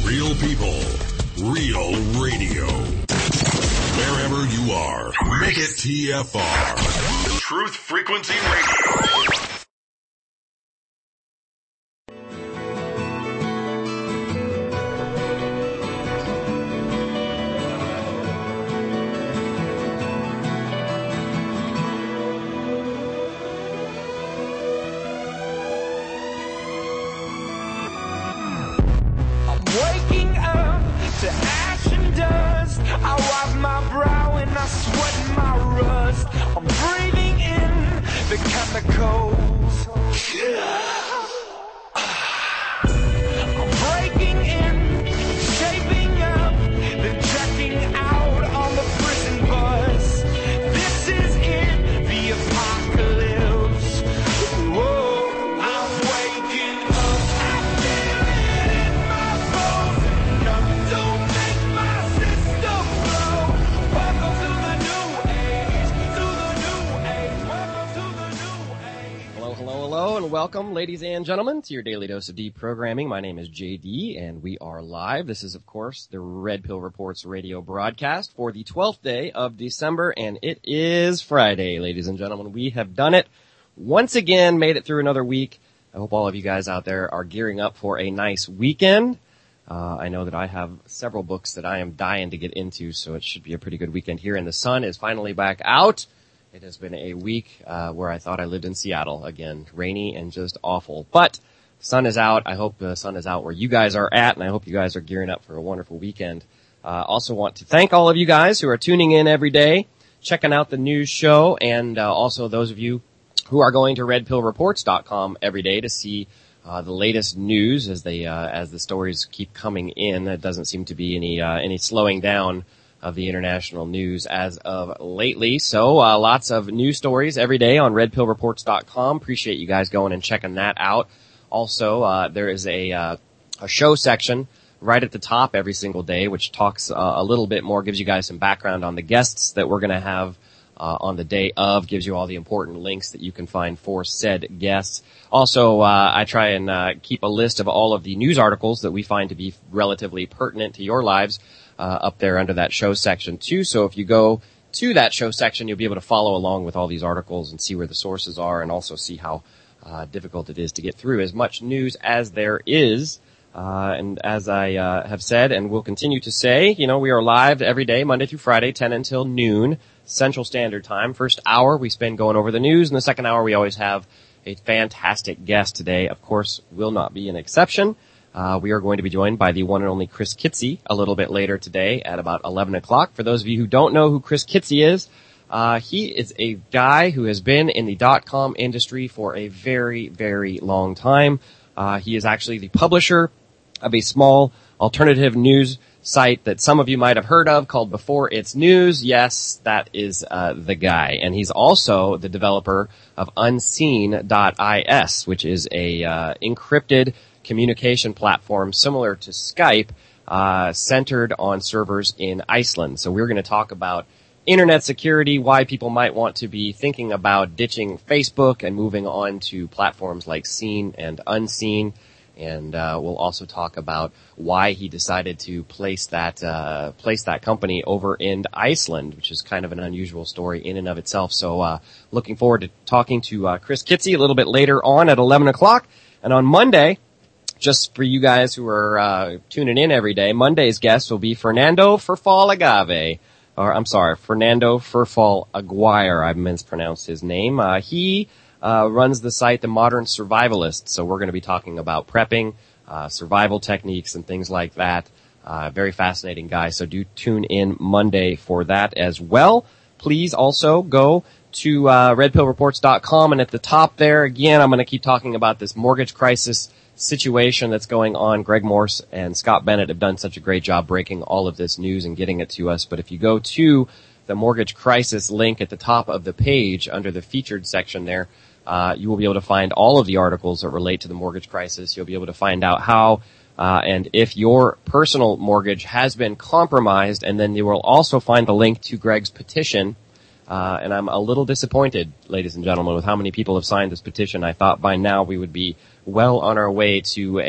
Real people, real radio. Wherever you are, make it TFR. Truth Frequency Radio. Welcome, ladies and gentlemen, to your Daily Dose of Deep Programming. My name is JD, and we are live. This is, of course, the Red Pill Reports radio broadcast for the 12th day of December, and it is Friday, ladies and gentlemen. We have done it once again, made it through another week. I hope all of you guys out there are gearing up for a nice weekend. I know that I have several books that I am dying to get into, so it should be a pretty good weekend here, and the sun is finally back out. It has been a week where I thought I lived in Seattle again, rainy and just awful. But the sun is out. I hope the sun is out where you guys are at, and I hope you guys are gearing up for a wonderful weekend. Also want to thank all of you guys who are tuning in every day, checking out the news show, and also those of you who are going to redpillreports.com every day to see the latest news as the stories keep coming in. There doesn't seem to be any slowing down of the international news as of lately. So, lots of news stories every day on redpillreports.com. Appreciate you guys going and checking that out. Also, there is a show section right at the top every single day, which talks a little bit more, gives you guys some background on the guests that we're going to have on the day of, gives you all the important links that you can find for said guests. Also, I try and keep a list of all of the news articles that we find to be relatively pertinent to your lives up there under that show section too. So if you go to that show section, you'll be able to follow along with all these articles and see where the sources are, and also see how difficult it is to get through as much news as there is. And as I have said and will continue to say, we are live every day, Monday through Friday, 10 until noon, Central Standard Time. First hour we spend going over the news, and the second hour we always have a fantastic guest. Today, of course, will not be an exception. We are going to be joined by the one and only Chris Kitsy a little bit later today at about 11 o'clock. For those of you who don't know who Chris Kitsy is, he is a guy who has been in the .com industry for a very, very long time. He is actually the publisher of a small alternative news site that some of you might have heard of called Before It's News. Yes, that is the guy. And he's also the developer of Unseen.is, which is a encrypted communication platform similar to Skype, centered on servers in Iceland. So we're going to talk about internet security, why people might want to be thinking about ditching Facebook and moving on to platforms like Seen and Unseen. And we'll also talk about why he decided to place that company over in Iceland, which is kind of an unusual story in and of itself. So looking forward to talking to Chris Kitsy a little bit later on at 11 o'clock. And on Monday, just for you guys who are tuning in every day, Monday's guest will be Fernando Furfall Aguirre. I mispronounced his name. He runs the site The Modern Survivalist, so we're going to be talking about prepping, survival techniques, and things like that. Very fascinating guy, so do tune in Monday for that as well. Please also go to redpillreports.com, and at the top there, again, I'm going to keep talking about this mortgage crisis situation that's going on. Greg Morse and Scott Bennett have done such a great job breaking all of this news and getting it to us. But if you go to the mortgage crisis link at the top of the page under the featured section there, you will be able to find all of the articles that relate to the mortgage crisis. You'll be able to find out how and if your personal mortgage has been compromised, and then you will also find the link to Greg's petition. And I'm a little disappointed, ladies and gentlemen, with how many people have signed this petition. I thought by now we would be well on our way to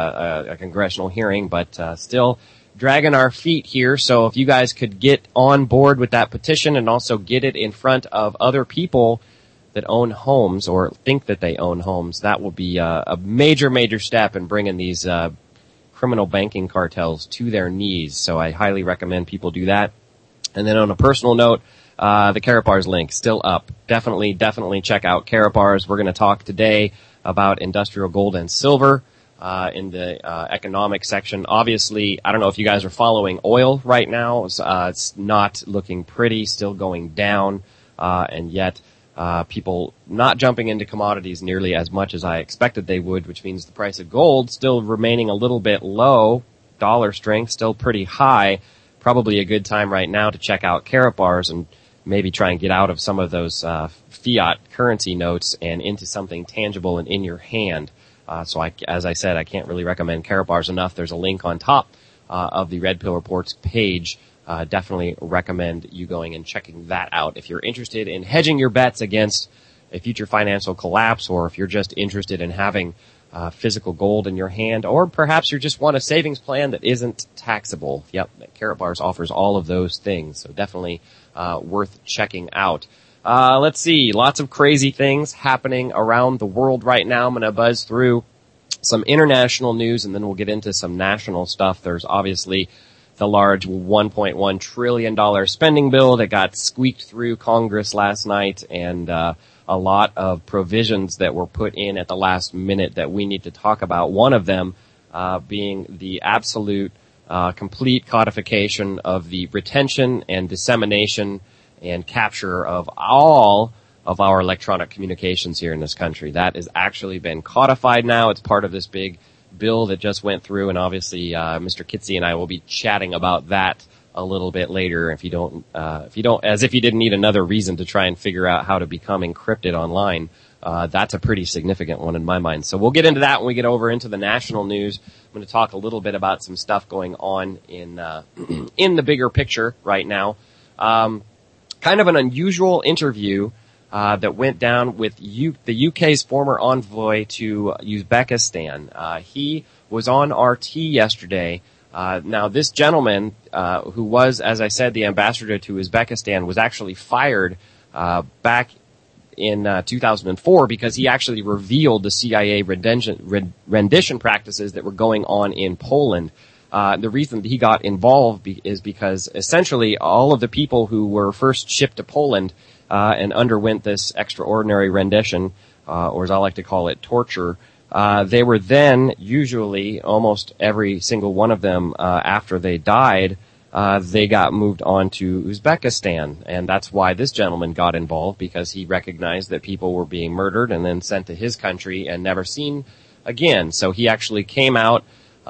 a congressional hearing, but still dragging our feet here. So if you guys could get on board with that petition and also get it in front of other people that own homes or think that they own homes, that will be a major, major step in bringing these criminal banking cartels to their knees. So I highly recommend people do that. And then on a personal note, the Karatbars link still up. Definitely check out Karatbars. We're going to talk today about industrial gold and silver in the economic section. Obviously, I don't know if you guys are following oil right now. It's not looking pretty, still going down, and yet people not jumping into commodities nearly as much as I expected they would, which means the price of gold still remaining a little bit low. Dollar strength still pretty high. Probably a good time right now to check out Karatbars and maybe try and get out of some of those fiat currency notes and into something tangible and in your hand. So as I said, I can't really recommend Karatbars enough. There's a link on top of the Red Pill Reports page. Definitely recommend you going and checking that out if you're interested in hedging your bets against a future financial collapse, or if you're just interested in having physical gold in your hand, or perhaps you just want a savings plan that isn't taxable. Yep, Karatbars offers all of those things, so definitely worth checking out. Let's see, lots of crazy things happening around the world right now. I'm going to buzz through some international news, and then we'll get into some national stuff. There's obviously the large $1.1 trillion spending bill that got squeaked through Congress last night, and a lot of provisions that were put in at the last minute that we need to talk about. One of them being the absolute complete codification of the retention and dissemination and capture of all of our electronic communications here in this country. That has actually been codified now. It's part of this big bill that just went through, and obviously Mr. Kitsy and I will be chatting about that a little bit later. If you don't, as if you didn't need another reason to try and figure out how to become encrypted online, that's a pretty significant one in my mind. So we'll get into that when we get over into the national news. I'm going to talk a little bit about some stuff going on in the bigger picture right now. Kind of an unusual interview that went down with the UK's former envoy to Uzbekistan. He was on RT yesterday. Now, this gentleman, who was, as I said, the ambassador to Uzbekistan, was actually fired back in 2004 because he actually revealed the CIA rendition practices that were going on in Poland. The reason that he got involved is because essentially all of the people who were first shipped to Poland and underwent this extraordinary rendition, or as I like to call it, torture, they were then usually, almost every single one of them, after they died, they got moved on to Uzbekistan. And that's why this gentleman got involved, because he recognized that people were being murdered and then sent to his country and never seen again. So he actually came out,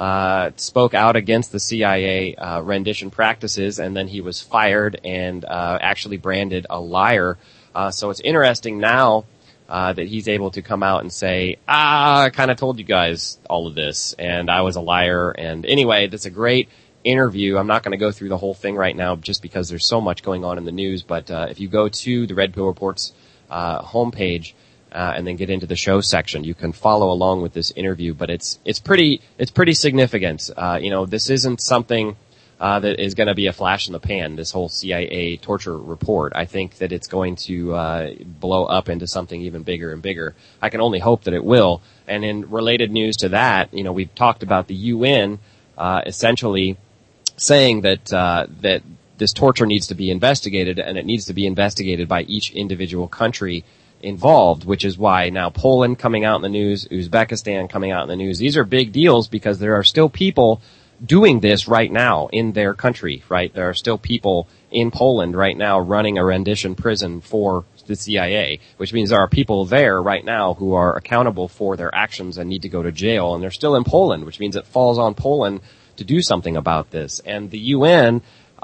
spoke out against the CIA rendition practices, and then he was fired and actually branded a liar. So it's interesting now that he's able to come out and say, I kind of told you guys all of this, and I was a liar. And anyway, that's a great interview. I'm not going to go through the whole thing right now just because there's so much going on in the news, but if you go to the Red Pill Reports homepage, and then get into the show section, you can follow along with this interview. But it's pretty significant. This isn't something that is going to be a flash in the pan, this whole CIA torture report. I think that it's going to blow up into something even bigger and bigger. I can only hope that it will. And in related news to that, we've talked about the UN essentially saying that this torture needs to be investigated, and it needs to be investigated by each individual country involved, which is why now Poland coming out in the news, Uzbekistan coming out in the news. These are big deals because there are still people doing this right now in their country, right? There are still people in Poland right now running a rendition prison for the CIA, which means there are people there right now who are accountable for their actions and need to go to jail, and they're still in Poland, which means it falls on Poland to do something about this. And the UN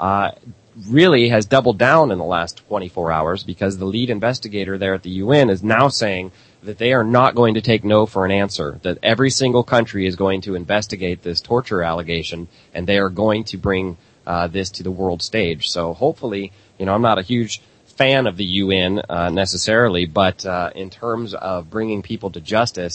really has doubled down in the last 24 hours because the lead investigator there at the UN is now saying that they are not going to take no for an answer, that every single country is going to investigate this torture allegation, and they are going to bring this to the world stage. So hopefully, I'm not a huge fan of the UN necessarily, but in terms of bringing people to justice,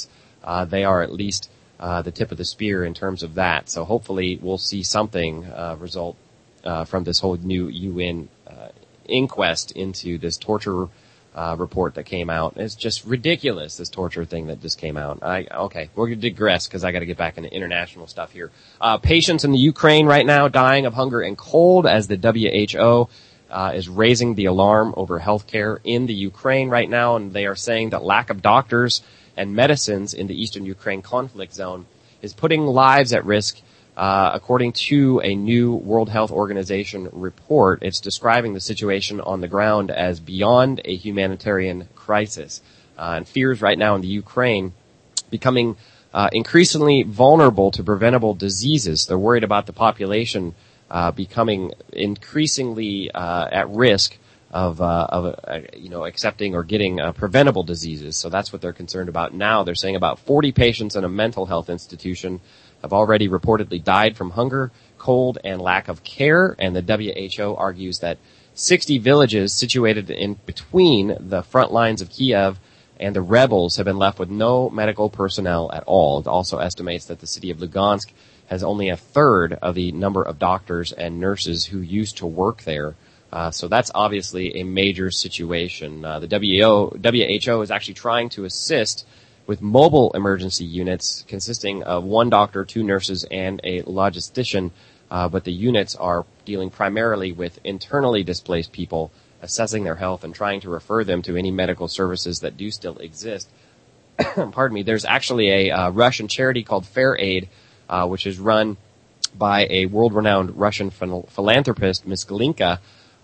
they are at least the tip of the spear in terms of that. So hopefully we'll see something result from this whole new UN inquest into this torture report that came out. It's just ridiculous, this torture thing that just came out. Okay, we're going to digress because I got to get back into international stuff here. Patients in the Ukraine right now dying of hunger and cold as the WHO is raising the alarm over healthcare in the Ukraine right now, and they are saying that lack of doctors and medicines in the eastern Ukraine conflict zone is putting lives at risk. According to a new World Health Organization report, it's describing the situation on the ground as beyond a humanitarian crisis. And fears right now in the Ukraine becoming increasingly vulnerable to preventable diseases. They're worried about the population becoming increasingly at risk of accepting or getting preventable diseases. So that's what they're concerned about now. They're saying about 40 patients in a mental health institution have already reportedly died from hunger, cold, and lack of care, and the WHO argues that 60 villages situated in between the front lines of Kiev and the rebels have been left with no medical personnel at all. It also estimates that the city of Lugansk has only a third of the number of doctors and nurses who used to work there. So that's obviously a major situation. The WHO is actually trying to assist with mobile emergency units consisting of one doctor, two nurses, and a logistician, but the units are dealing primarily with internally displaced people, assessing their health and trying to refer them to any medical services that do still exist. Pardon me. There's actually a Russian charity called Fair Aid, which is run by a world-renowned Russian philanthropist, Ms. Glinka.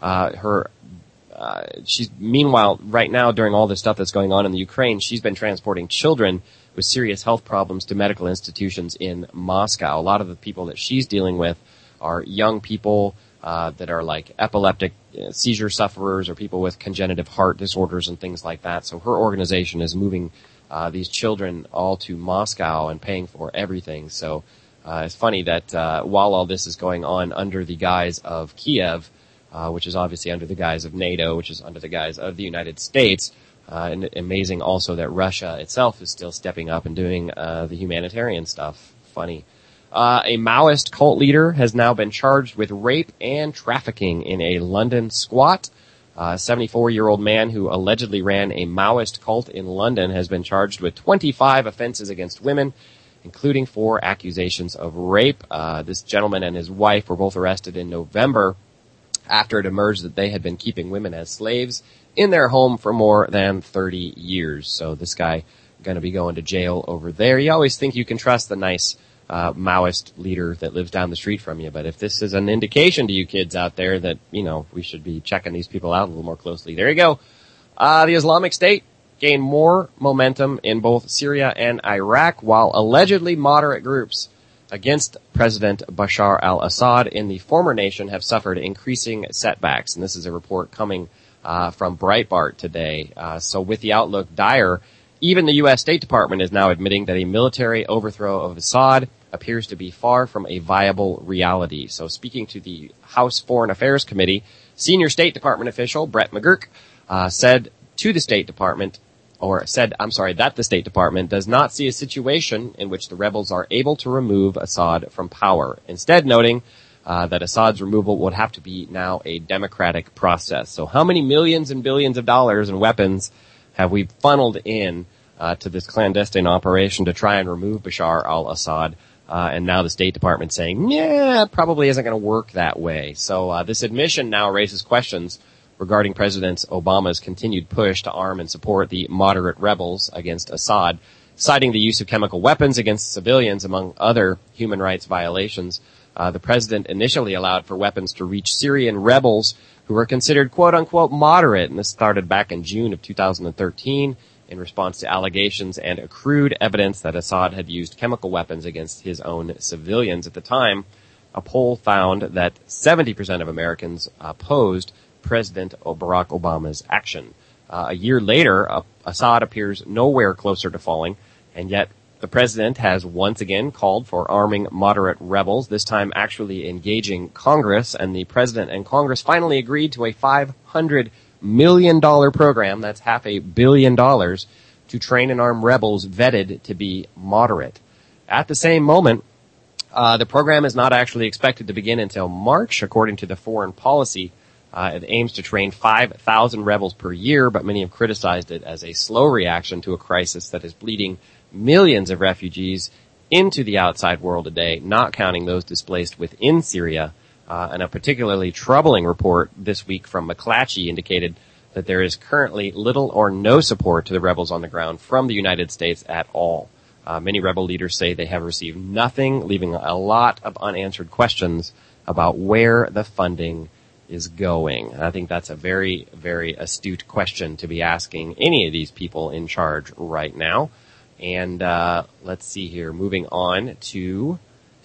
She's meanwhile, right now, during all this stuff that's going on in the Ukraine, she's been transporting children with serious health problems to medical institutions in Moscow. A lot of the people that she's dealing with are young people that are like epileptic seizure sufferers or people with congenital heart disorders and things like that. So her organization is moving these children all to Moscow and paying for everything. So it's funny that while all this is going on under the guise of Kiev, which is obviously under the guise of NATO, which is under the guise of the United States. And amazing also that Russia itself is still stepping up and doing the humanitarian stuff. Funny. A Maoist cult leader has now been charged with rape and trafficking in a London squat. A 74-year-old man who allegedly ran a Maoist cult in London has been charged with 25 offenses against women, including 4 accusations of rape. This gentleman and his wife were both arrested in November after it emerged that they had been keeping women as slaves in their home for more than 30 years. So this guy going to be going to jail over there. You always think you can trust the nice Maoist leader that lives down the street from you, but if this is an indication to you kids out there that, we should be checking these people out a little more closely. There you go. The Islamic State gained more momentum in both Syria and Iraq, while allegedly moderate groups against President Bashar al-Assad in the former nation have suffered increasing setbacks. And this is a report coming from Breitbart today. So with the outlook dire, even the U.S. State Department is now admitting that a military overthrow of Assad appears to be far from a viable reality. So speaking to the House Foreign Affairs Committee, senior State Department official Brett McGurk said that the State Department does not see a situation in which the rebels are able to remove Assad from power. Instead, noting that Assad's removal would have to be now a democratic process. So how many millions and billions of dollars in weapons have we funneled in to this clandestine operation to try and remove Bashar al-Assad? And now the State Department saying, yeah, it probably isn't going to work that way. So this admission now raises questions regarding President Obama's continued push to arm and support the moderate rebels against Assad, citing the use of chemical weapons against civilians, among other human rights violations. The president initially allowed for weapons to reach Syrian rebels who were considered quote-unquote moderate, and this started back in June of 2013 in response to allegations and accrued evidence that Assad had used chemical weapons against his own civilians. At the time, a poll found that 70% of Americans opposed President Barack Obama's action. A year later, Assad appears nowhere closer to falling, and yet the president has once again called for arming moderate rebels, this time actually engaging Congress, and the president and Congress finally agreed to a $500 million program, that's $500 million, to train and arm rebels vetted to be moderate. At the same moment, the program is not actually expected to begin until March, according to the foreign policy. It aims to train 5,000 rebels per year, but many have criticized it as a slow reaction to a crisis that is bleeding millions of refugees into the outside world today, not counting those displaced within Syria. And a particularly troubling report this week from McClatchy indicated that there is currently little or no support to the rebels on the ground from the United States at all. Many rebel leaders say they have received nothing, leaving a lot of unanswered questions about where the funding is going. And I think that's a very, very astute question to be asking any of these people in charge right now. And let's see here, moving on to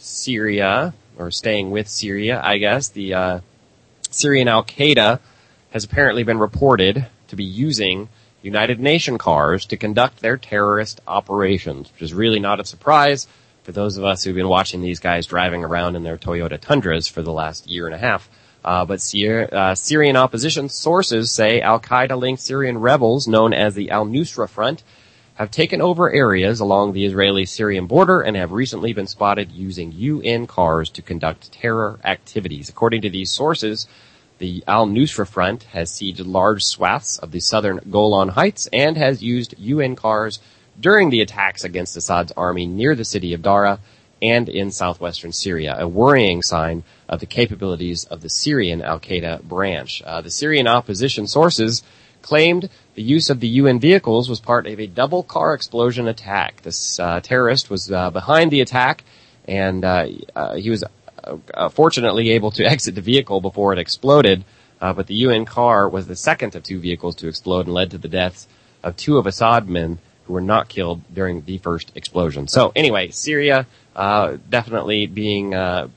Syria, or staying with Syria, I guess. The Syrian Al-Qaeda has apparently been reported to be using United Nations cars to conduct their terrorist operations, which is really not a surprise for those of us who've been watching these guys driving around in their Toyota Tundras for the last year and a half. But Syrian opposition sources say Al-Qaeda-linked Syrian rebels known as the Al-Nusra Front have taken over areas along the Israeli-Syrian border and have recently been spotted using UN cars to conduct terror activities. According to these sources, the Al-Nusra Front has sieged large swaths of the southern Golan Heights and has used UN cars during the attacks against Assad's army near the city of Dara and in southwestern Syria, a worrying sign of the capabilities of the Syrian Al-Qaeda branch. The Syrian opposition sources claimed the use of the UN vehicles was part of a double car explosion attack. This terrorist was behind the attack, and he was fortunately able to exit the vehicle before it exploded, but the UN car was the second of two vehicles to explode and led to the deaths of two of Assad men who were not killed during the first explosion. So anyway, Syria definitely being,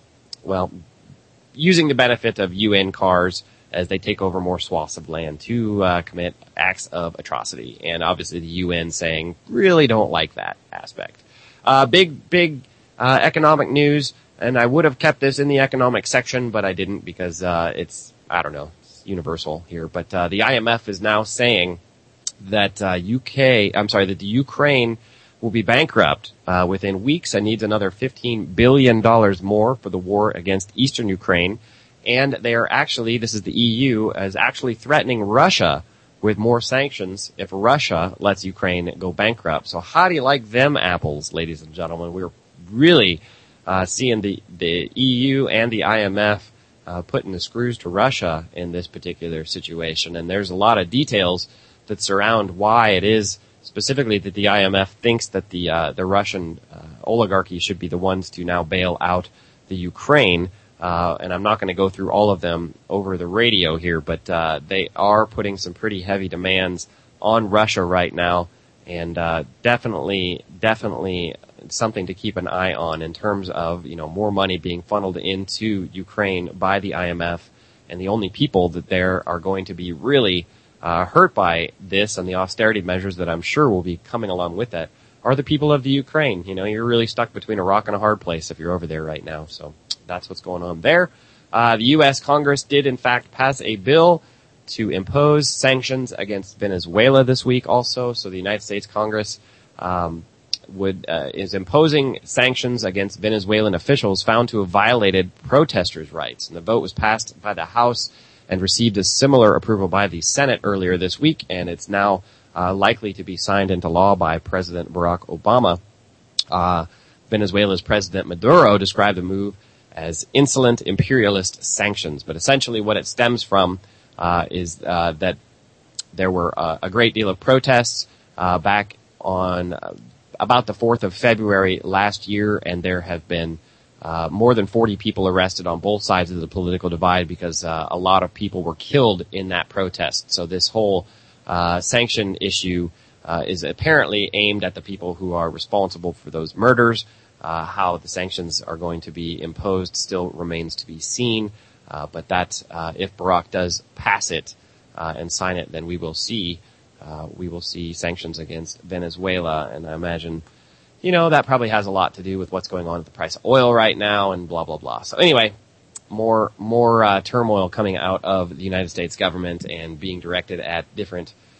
using the benefit of UN cars as they take over more swaths of land to commit acts of atrocity. And obviously the UN saying, really don't like that aspect. Big economic news. And I would have kept this in the economic section, but I didn't because it's universal here. But the IMF is now saying that the Ukraine will be bankrupt within weeks and needs another $15 billion more for the war against eastern Ukraine. And they are actually, this is the EU, is actually threatening Russia with more sanctions if Russia lets Ukraine go bankrupt. So how do you like them apples, ladies and gentlemen? We're really seeing the EU and the IMF putting the screws to Russia in this particular situation. And there's a lot of details that surround why it is specifically that the IMF thinks that the Russian oligarchy should be the ones to now bail out the Ukraine. And I'm not going to go through all of them over the radio here, but they are putting some pretty heavy demands on Russia right now, and definitely something to keep an eye on in terms of, more money being funneled into Ukraine by the IMF. And the only people that there are going to be really hurt by this and the austerity measures that I'm sure will be coming along with that are the people of the Ukraine. You're really stuck between a rock and a hard place if you're over there right now. So that's what's going on there. The U.S. Congress did, in fact, pass a bill to impose sanctions against Venezuela this week also. So the United States Congress is imposing sanctions against Venezuelan officials found to have violated protesters' rights. And the vote was passed by the House and received a similar approval by the Senate earlier this week, and it's now likely to be signed into law by President Barack Obama. Venezuela's President Maduro described the move as insolent imperialist sanctions. But essentially what it stems from is that there were a great deal of protests back on about the 4th of February last year, and there have been more than 40 people arrested on both sides of the political divide because a lot of people were killed in that protest. So this whole sanction issue is apparently aimed at the people who are responsible for those murders. How the sanctions are going to be imposed still remains to be seen. But that, if Barack does pass it and sign it, then we will see sanctions against Venezuela. And I imagine, that probably has a lot to do with what's going on with the price of oil right now and blah, blah, blah. So anyway, more turmoil coming out of the United States government and being directed at different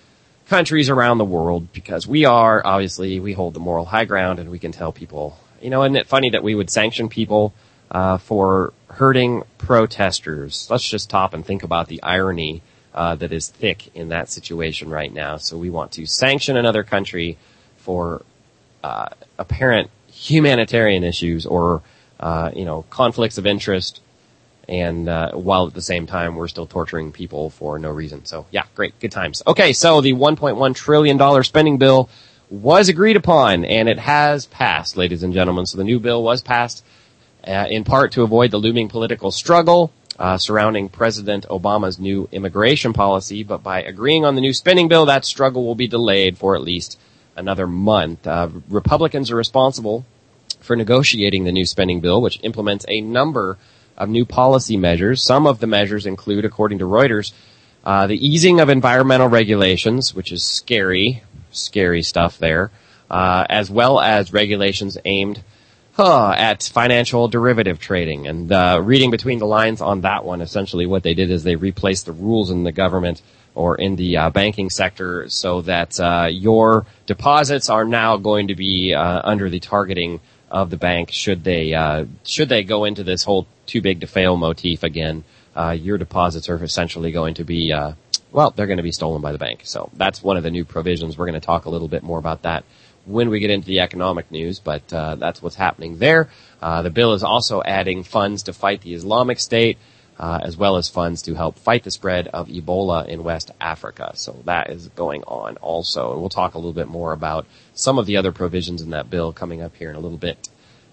countries around the world, because we hold the moral high ground, and we can tell people, isn't it funny that we would sanction people for hurting protesters? Let's just stop and think about the irony that is thick in that situation right now. So we want to sanction another country for apparent humanitarian issues or conflicts of interest, and while at the same time we're still torturing people for no reason. So yeah, great, good times. Okay, so the $1.1 trillion spending bill was agreed upon, and it has passed, ladies and gentlemen. So the new bill was passed in part to avoid the looming political struggle surrounding President Obama's new immigration policy. But by agreeing on the new spending bill, that struggle will be delayed for at least another month. Republicans are responsible for negotiating the new spending bill, which implements a number of new policy measures. Some of the measures include, according to Reuters, the easing of environmental regulations, which is scary stuff there, as well as regulations aimed at financial derivative trading. And reading between the lines on that one, essentially what they did is they replaced the rules in the government or in the banking sector so that your deposits are now going to be under the targeting of the bank should they go into this whole too big to fail motif again. Your deposits are essentially going to be they're going to be stolen by the bank. So that's one of the new provisions. We're going to talk a little bit more about that when we get into the economic news, but that's what's happening there. The bill is also adding funds to fight the Islamic State, as well as funds to help fight the spread of Ebola in West Africa. So that is going on also. And we'll talk a little bit more about some of the other provisions in that bill coming up here in a little bit.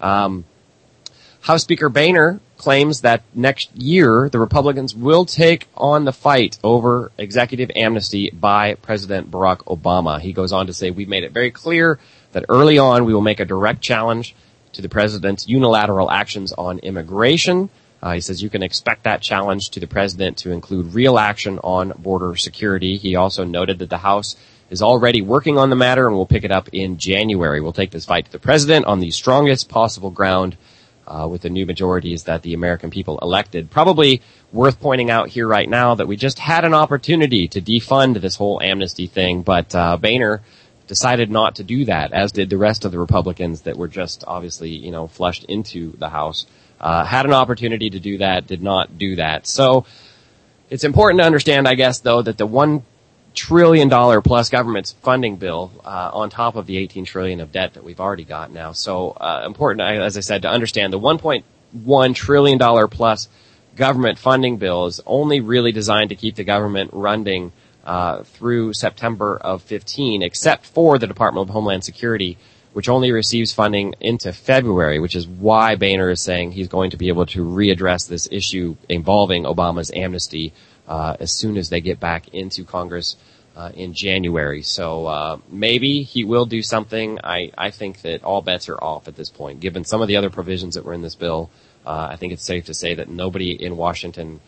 House Speaker Boehner claims that next year the Republicans will take on the fight over executive amnesty by President Barack Obama. He goes on to say, "We've made it very clear that early on we will make a direct challenge to the president's unilateral actions on immigration." He says you can expect that challenge to the president to include real action on border security. He also noted that the House is already working on the matter and will pick it up in January. We'll take this fight to the president on the strongest possible ground with the new majorities that the American people elected. Probably worth pointing out here right now that we just had an opportunity to defund this whole amnesty thing, but Boehner decided not to do that, as did the rest of the Republicans that were just obviously, flushed into the House. Had an opportunity to do that, did not do that. So it's important to understand, I guess, though, that the $1 trillion plus government funding bill, on top of the $18 trillion of debt that we've already got now. So, important, as I said, to understand the $1.1 trillion plus government funding bill is only really designed to keep the government running, through September of 15, except for the Department of Homeland Security, which only receives funding into February, which is why Boehner is saying he's going to be able to readdress this issue involving Obama's amnesty as soon as they get back into Congress in January. So maybe he will do something. I think that all bets are off at this point. Given some of the other provisions that were in this bill, I think it's safe to say that nobody in Washington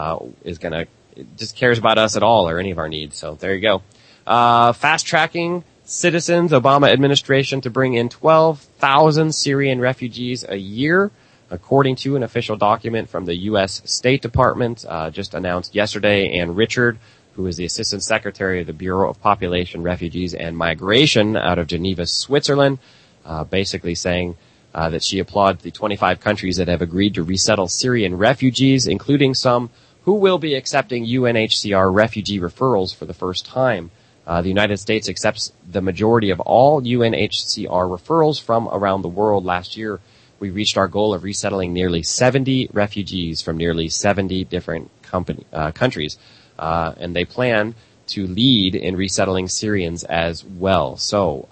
is going to just cares about us at all or any of our needs. So there you go. Fast-tracking citizens, Obama administration to bring in 12,000 Syrian refugees a year, according to an official document from the U.S. State Department, just announced yesterday. Ann Richard, who is the Assistant Secretary of the Bureau of Population, Refugees, and Migration out of Geneva, Switzerland, basically saying that she applauds the 25 countries that have agreed to resettle Syrian refugees, including some who will be accepting UNHCR refugee referrals for the first time. The United States accepts the majority of all UNHCR referrals from around the world. Last year, we reached our goal of resettling nearly 70 refugees from nearly 70 different countries. And they plan to lead in resettling Syrians as well. So,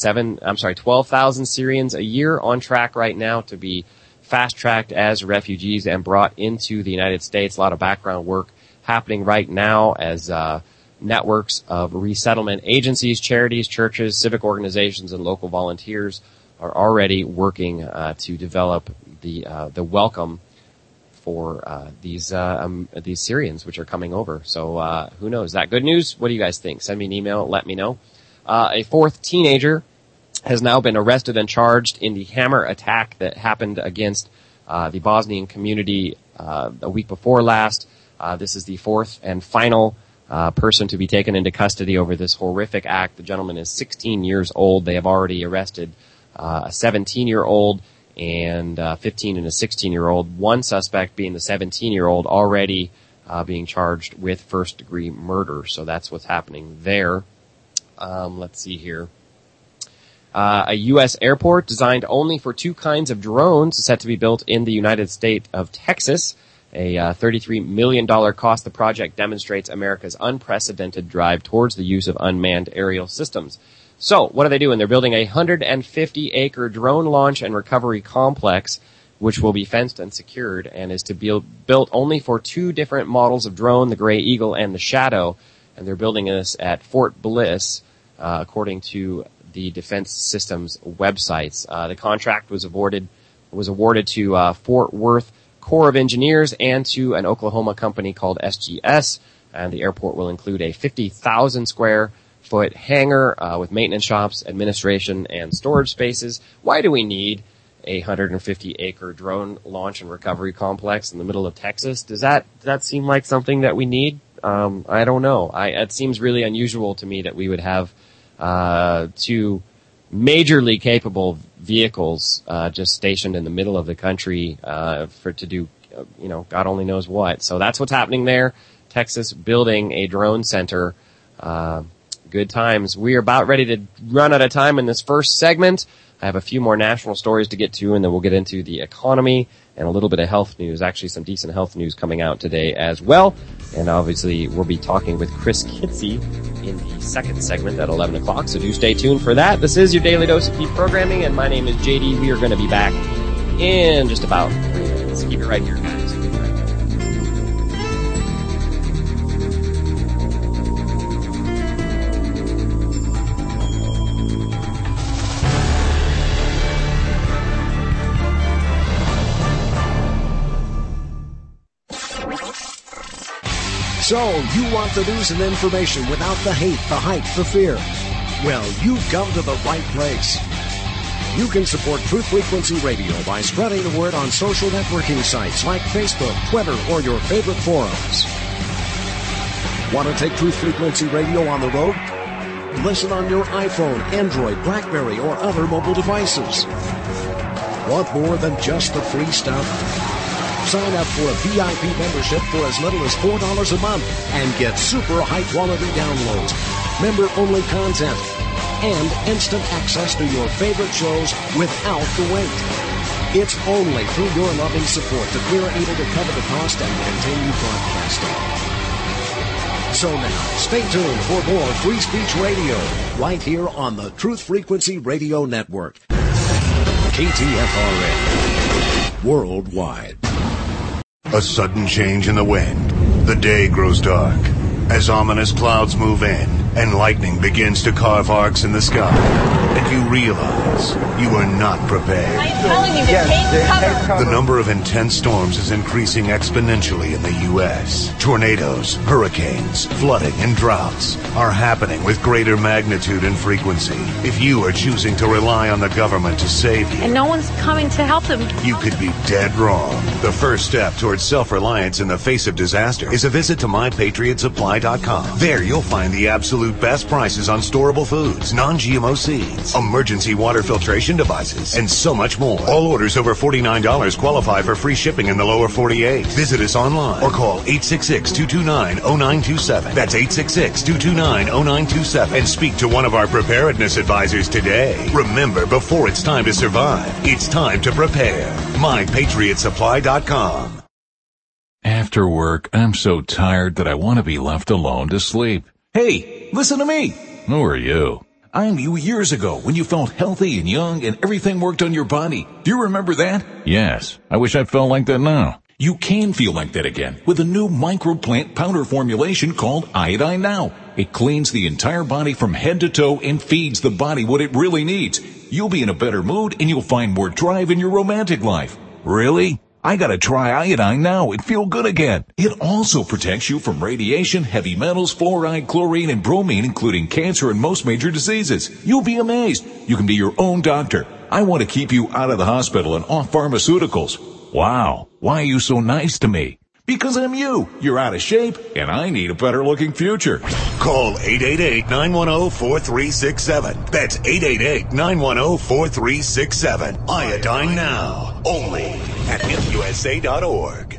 12,000 Syrians a year on track right now to be fast-tracked as refugees and brought into the United States. A lot of background work happening right now as networks of resettlement agencies, charities, churches, civic organizations, and local volunteers are already working to develop the welcome for these Syrians which are coming over. So who knows? Is that good news? What do you guys think? Send me an email. Let me know. A fourth teenager has now been arrested and charged in the hammer attack that happened against the Bosnian community a week before last. This is the fourth and final person to be taken into custody over this horrific act. The gentleman is 16 years old. They have already arrested a 17-year-old and 15 and a 16-year-old. One suspect being the 17-year-old already being charged with first-degree murder. So that's what's happening there. Let's see here. A U.S. airport designed only for 2 kinds of drones is set to be built in the United States of Texas. A $33 million cost. The project demonstrates America's unprecedented drive towards the use of unmanned aerial systems. So, what are they doing? They're building a 150-acre drone launch and recovery complex, which will be fenced and secured, and is to be built only for 2 different models of drone, the Gray Eagle and the Shadow. And they're building this at Fort Bliss, according to the Defense Systems websites. The contract was awarded to Fort Worth Corps of Engineers and to an Oklahoma company called SGS. And the airport will include a 50,000 square foot hangar with maintenance shops, administration, and storage spaces. Why do we need a 150-acre drone launch and recovery complex in the middle of Texas? Does that seem like something that we need? I don't know. It seems really unusual to me that we would have 2 majorly capable vehicles just stationed in the middle of the country to do, God only knows what. So that's what's happening there. Texas building a drone center. Good times. We are about ready to run out of time in this first segment. I have a few more national stories to get to, and then we'll get into the economy and a little bit of health news. Actually, some decent health news coming out today as well. And obviously, we'll be talking with Chris Kitsy in the second segment at 11 o'clock, so do stay tuned for that. This is your Daily Dose of Deep Programming, and my name is JD. We are going to be back in just about 3 minutes. Keep it right here, guys. So, you want the news and information without the hate, the hype, the fear? Well, you've come to the right place. You can support Truth Frequency Radio by spreading the word on social networking sites like Facebook, Twitter, or your favorite forums. Want to take Truth Frequency Radio on the road? Listen on your iPhone, Android, BlackBerry, or other mobile devices. Want more than just the free stuff? Sign up for a VIP membership for as little as $4 a month and get super high-quality downloads, member-only content, and instant access to your favorite shows without the wait. It's only through your loving support that we're able to cover the cost and continue broadcasting. So now, stay tuned for more Free Speech Radio right here on the Truth Frequency Radio Network. KTFRA. Worldwide. A sudden change in the wind. The day grows dark as ominous clouds move in and lightning begins to carve arcs in the sky. And you realize you are not prepared. I'm telling you to take cover. The number of intense storms is increasing exponentially in the U.S. Tornadoes, hurricanes, flooding, and droughts are happening with greater magnitude and frequency. If you are choosing to rely on the government to save you, And no one's coming to help them. you could be dead wrong. The first step towards self-reliance in the face of disaster is a visit to MyPatriotSupply.com. There you'll find the absolute best prices on storable foods, non-GMO seeds, emergency water filtration devices, and so much more. All orders over $49 qualify for free shipping in the lower 48. Visit us online or call 866-229-0927. That's 866-229-0927 and speak to one of our preparedness advisors today. Remember, before it's time to survive, it's time to prepare. MyPatriotSupply.com. After work, I'm so tired that I want to be left alone to sleep. Hey, listen to me. Who are you? I'm you years ago when you felt healthy and young and everything worked on your body. Do you remember that? Yes, I wish I felt like that now. You can feel like that again with a new microplant powder formulation called Iodine Now. It cleans the entire body from head to toe and feeds the body what it really needs. You'll be in a better mood and you'll find more drive in your romantic life. Really? I gotta try Iodine Now and feel good again. It also protects you from radiation, heavy metals, fluoride, chlorine, and bromine, including cancer and most major diseases. You'll be amazed. You can be your own doctor. I want to keep you out of the hospital and off pharmaceuticals. Wow, why are you so nice to me? Because I'm you. You're out of shape, and I need a better-looking future. Call 888-910-4367. That's 888-910-4367. Iodine Now. Only at HempUSA.org.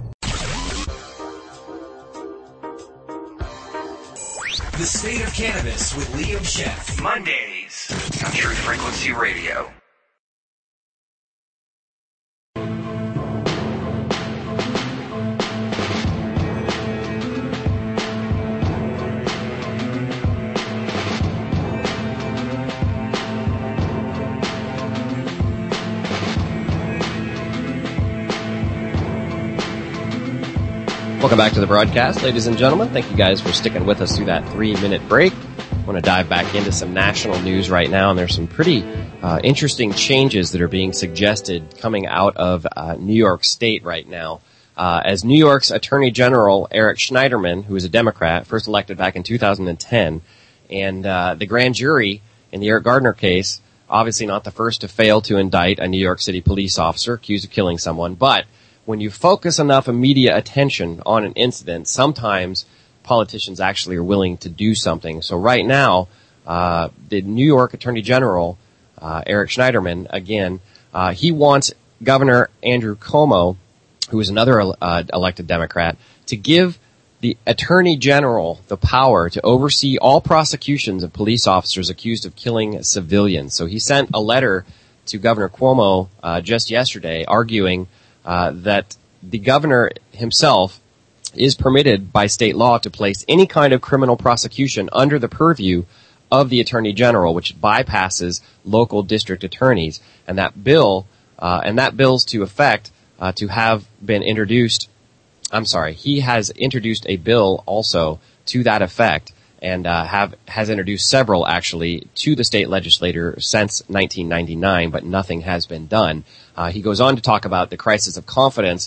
The State of Cannabis with Liam Sheff. Mondays on Truth Frequency Radio. Welcome back to the broadcast, ladies and gentlemen. Thank you guys for sticking with us through that 3-minute break. I want to dive back into some national news right now, and there's some pretty interesting changes that are being suggested coming out of New York State right now. As New York's Attorney General Eric Schneiderman, who is a Democrat, first elected back in 2010, and the grand jury in the Eric Gardner case, obviously not the first to fail to indict a New York City police officer accused of killing someone, but when you focus enough media attention on an incident, sometimes politicians actually are willing to do something. So right now, the New York Attorney General, Eric Schneiderman, again, he wants Governor Andrew Cuomo, who is another elected Democrat, to give the Attorney General the power to oversee all prosecutions of police officers accused of killing civilians. So he sent a letter to Governor Cuomo just yesterday arguing that the governor himself is permitted by state law to place any kind of criminal prosecution under the purview of the Attorney General, which bypasses local district attorneys. And that bill's to effect to have been introduced. He has introduced a bill also to that effect, and has introduced several actually to the state legislature since 1999, but nothing has been done. He goes on to talk about the crisis of confidence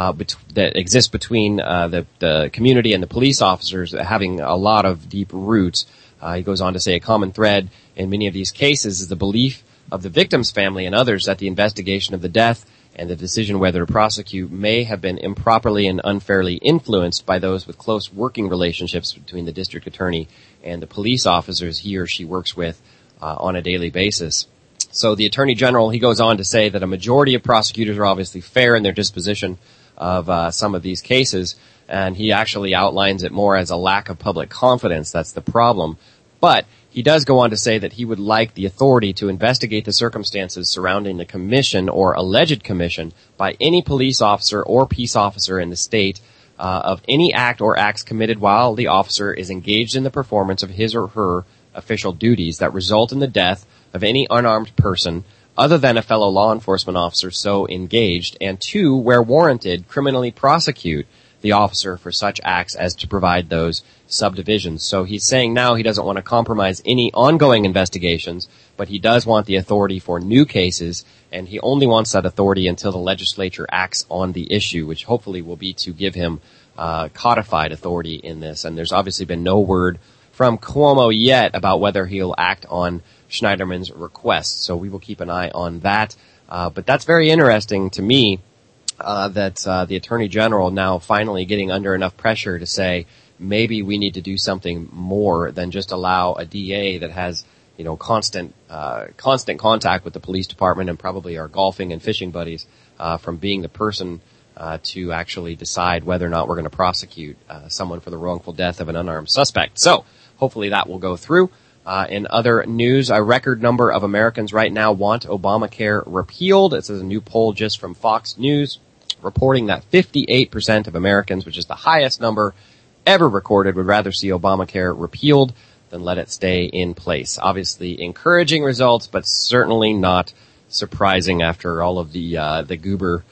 that exists between the community and the police officers, having a lot of deep roots. He goes on to say a common thread in many of these cases is the belief of the victim's family and others that the investigation of the death and the decision whether to prosecute may have been improperly and unfairly influenced by those with close working relationships between the district attorney and the police officers he or she works with on a daily basis. So the Attorney General, he goes on to say that a majority of prosecutors are obviously fair in their disposition of some of these cases, and he actually outlines it more as a lack of public confidence. That's the problem. But he does go on to say that he would like the authority to investigate the circumstances surrounding the commission or alleged commission by any police officer or peace officer in the state of any act or acts committed while the officer is engaged in the performance of his or her official duties that result in the death of any unarmed person other than a fellow law enforcement officer so engaged, and 2, where warranted, criminally prosecute the officer for such acts as to provide those subdivisions. So he's saying now he doesn't want to compromise any ongoing investigations, but he does want the authority for new cases, and he only wants that authority until the legislature acts on the issue, which hopefully will be to give him codified authority in this. And there's obviously been no word from Cuomo yet about whether he'll act on Schneiderman's request. So we will keep an eye on that. But that's very interesting to me. That the Attorney General now finally getting under enough pressure to say maybe we need to do something more than just allow a DA that has, constant contact with the police department and probably our golfing and fishing buddies from being the person to actually decide whether or not we're going to prosecute someone for the wrongful death of an unarmed suspect. So hopefully that will go through. In other news, a record number of Americans right now want Obamacare repealed. This is a new poll just from Fox News reporting that 58% of Americans, which is the highest number ever recorded, would rather see Obamacare repealed than let it stay in place. Obviously encouraging results, but certainly not surprising after all of the Gruber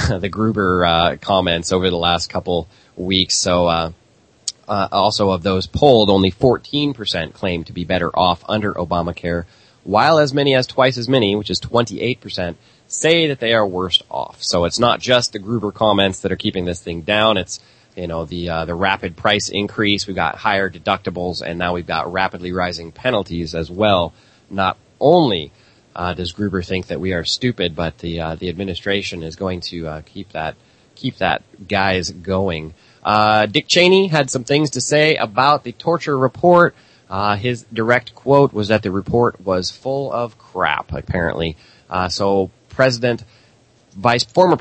comments over the last couple weeks. So, also of those polled, only 14% claim to be better off under Obamacare, while as many as twice as many, which is 28%, say that they are worse off. So it's not just the Gruber comments that are keeping this thing down. It's, the rapid price increase. We've got higher deductibles, and now we've got rapidly rising penalties as well. Not only does Gruber think that we are stupid, but the administration is going to keep keep that guys going. Dick Cheney had some things to say about the torture report. His direct quote was that the report was full of crap, apparently. So former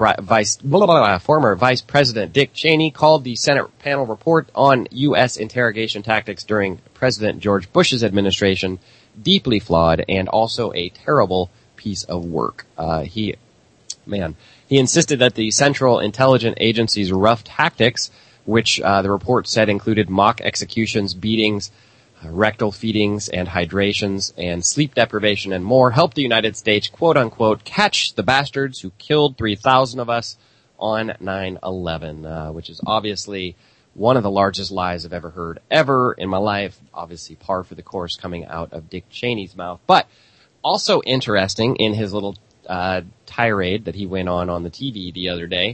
Vice President Dick Cheney called the Senate panel report on U.S. interrogation tactics during President George Bush's administration deeply flawed and also a terrible piece of work. He insisted that the Central Intelligence Agency's rough tactics, which the report said included mock executions, beatings, rectal feedings, and hydrations, and sleep deprivation and more, helped the United States, quote-unquote, catch the bastards who killed 3,000 of us on 9/11, which is obviously one of the largest lies I've ever heard ever in my life. Obviously par for the course coming out of Dick Cheney's mouth. But also interesting in his little tirade that he went on the TV the other day,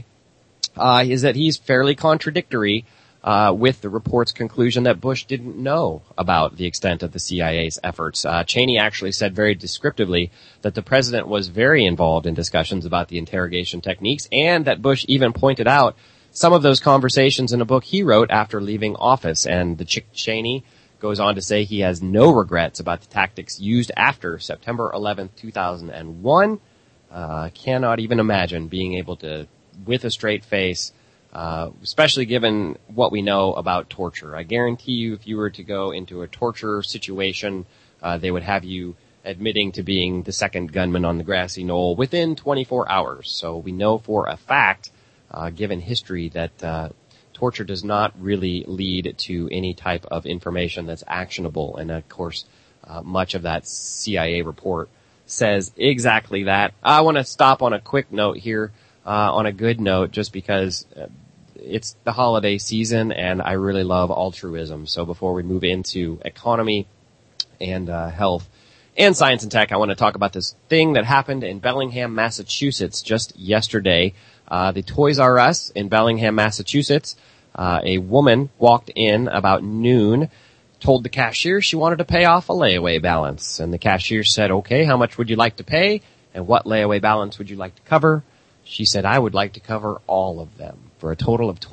is that he's fairly contradictory with the report's conclusion that Bush didn't know about the extent of the CIA's efforts. Cheney actually said very descriptively that the president was very involved in discussions about the interrogation techniques, and that Bush even pointed out some of those conversations in a book he wrote after leaving office. And the Cheney goes on to say he has no regrets about the tactics used after September 11th, 2001. Cannot even imagine being able to, with a straight face, especially given what we know about torture. I guarantee you if you were to go into a torture situation, they would have you admitting to being the second gunman on the grassy knoll within 24 hours. So we know for a fact, given history, that torture does not really lead to any type of information that's actionable. And of course, much of that CIA report says exactly that. I want to stop on a quick note here, on a good note, just because it's the holiday season and I really love altruism. So before we move into economy and health and science and tech, I want to talk about this thing that happened in Bellingham, Massachusetts just yesterday. The Toys R Us in Bellingham, Massachusetts, a woman walked in about noon, told the cashier she wanted to pay off a layaway balance. And the cashier said, okay, how much would you like to pay? And what layaway balance would you like to cover? She said, I would like to cover all of them for a total of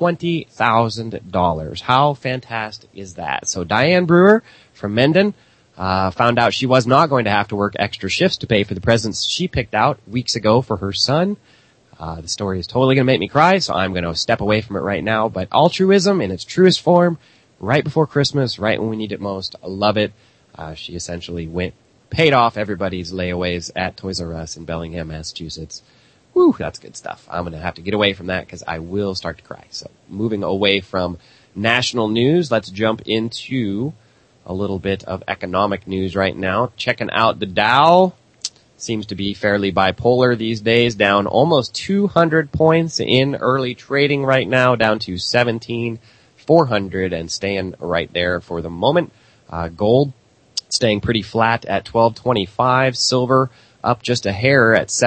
$20,000. How fantastic is that? So Diane Brewer from Mendon found out she was not going to have to work extra shifts to pay for the presents she picked out weeks ago for her son. The story is totally going to make me cry, so I'm going to step away from it right now. But altruism in its truest form, right before Christmas, right when we need it most. I love it. She essentially paid off everybody's layaways at Toys R Us in Bellingham, Massachusetts. Whew, that's good stuff. I'm going to have to get away from that because I will start to cry. So moving away from national news, let's jump into a little bit of economic news right now. Checking out the Dow. Seems to be fairly bipolar these days, down almost 200 points in early trading right now, down to 17,400 and staying right there for the moment. Gold staying pretty flat at $12.25. Silver up just a hair at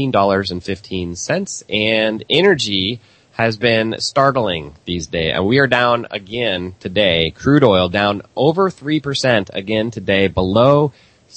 $17.15. And energy has been startling these days. And we are down again today. Crude oil down over 3% again today, below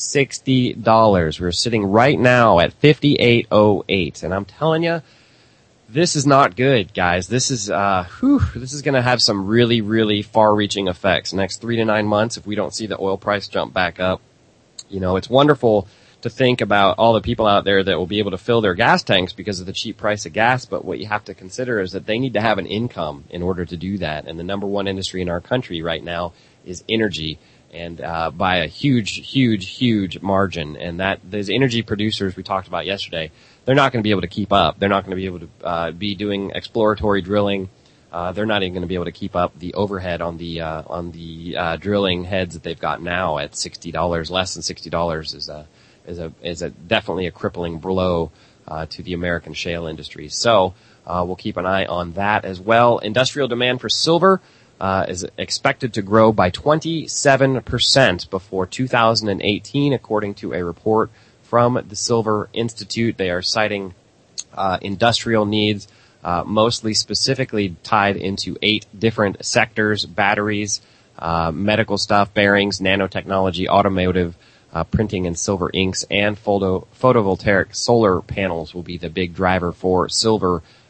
$60. We're sitting right now at 58.08. And I'm telling you, this is not good, guys. This is going to have some really, really far-reaching effects. Next 3 to 9 months, if we don't see the oil price jump back up. You know, it's wonderful to think about all the people out there that will be able to fill their gas tanks because of the cheap price of gas. But what you have to consider is that they need to have an income in order to do that. And the number one industry in our country right now is energy. And by a huge margin. And that those energy producers we talked about yesterday, they're not going to be able to keep up. They're not going to be able to be doing exploratory drilling. They're not even going to be able to keep up the overhead on the drilling heads that they've got now at $60. Less than $60 is definitely a crippling blow to the American shale industry. So we'll keep an eye on that as well. Industrial demand for silver is expected to grow by 27% before 2018, according to a report from the Silver Institute. They are citing industrial needs, mostly specifically tied into 8 different sectors: batteries, medical stuff, bearings, nanotechnology, automotive, printing and silver inks, and photovoltaic solar panels will be the big driver for silver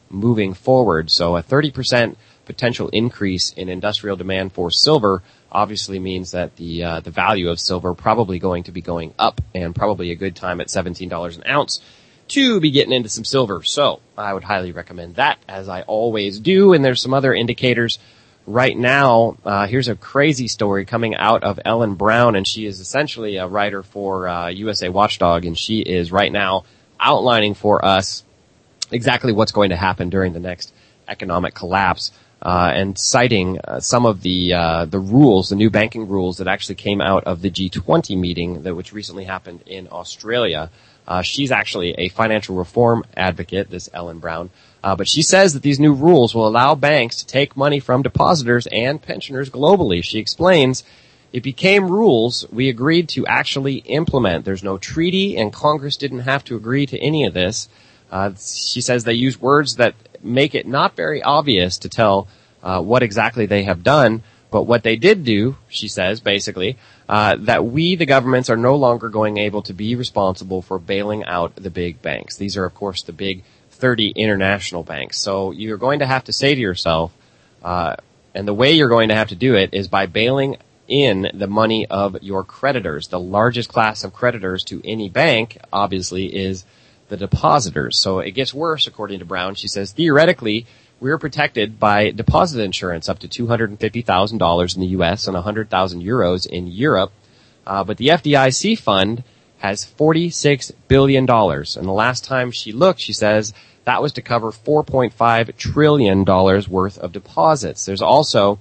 moving forward. So a 30% potential increase in industrial demand for silver obviously means that the value of silver probably going to be going up, and probably a good time at $17 an ounce to be getting into some silver. So I would highly recommend that, as I always do. And there's some other indicators right now. Here's a crazy story coming out of Ellen Brown, and she is essentially a writer for USA Watchdog, and she is right now outlining for us exactly what's going to happen during the next economic collapse, and citing some of the rules, the new banking rules that actually came out of the G20 meeting which recently happened in Australia. She's actually a financial reform advocate, this Ellen Brown, but she says that these new rules will allow banks to take money from depositors and pensioners globally. She explains, it became rules we agreed to actually implement. There's no treaty, and Congress didn't have to agree to any of this. She says they use words that make it not very obvious to tell what exactly they have done, but what they did do, she says, basically, that we, the governments, are no longer going able to be responsible for bailing out the big banks. These are, of course, the big 30 international banks. So you're going to have to say to yourself, and the way you're going to have to do it is by bailing in the money of your creditors. The largest class of creditors to any bank, obviously, is the depositors. So it gets worse, according to Brown. She says, theoretically, we're protected by deposit insurance up to $250,000 in the U.S. and 100,000 euros in Europe. But the FDIC fund has $46 billion. And the last time she looked, she says, that was to cover $4.5 trillion worth of deposits. There's also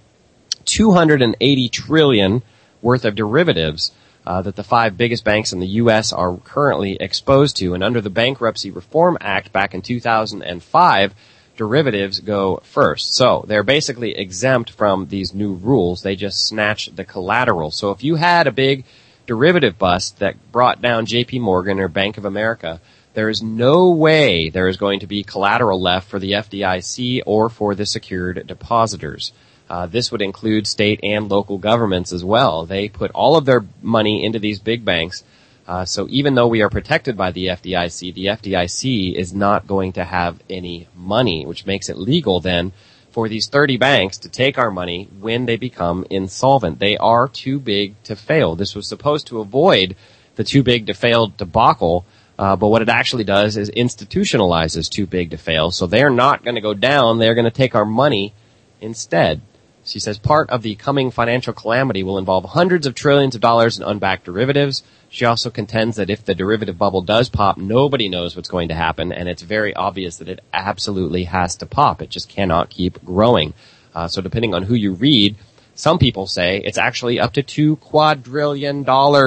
$280 trillion worth of derivatives that the 5 biggest banks in the U.S. are currently exposed to. And under the Bankruptcy Reform Act back in 2005, derivatives go first. So they're basically exempt from these new rules. They just snatch the collateral. So if you had a big derivative bust that brought down JP Morgan or Bank of America, there is no way there is going to be collateral left for the FDIC or for the secured depositors. This would include state and local governments as well. They put all of their money into these big banks. So even though we are protected by the FDIC is not going to have any money, which makes it legal then for these 30 banks to take our money when they become insolvent. They are too big to fail. This was supposed to avoid the too big to fail debacle, but what it actually does is institutionalizes too big to fail. So they're not going to go down. They're going to take our money instead. She says part of the coming financial calamity will involve hundreds of trillions of dollars in unbacked derivatives. She also contends that if the derivative bubble does pop, nobody knows what's going to happen, and it's very obvious that it absolutely has to pop. It just cannot keep growing. So depending on who you read, some people say it's actually up to $2 quadrillion.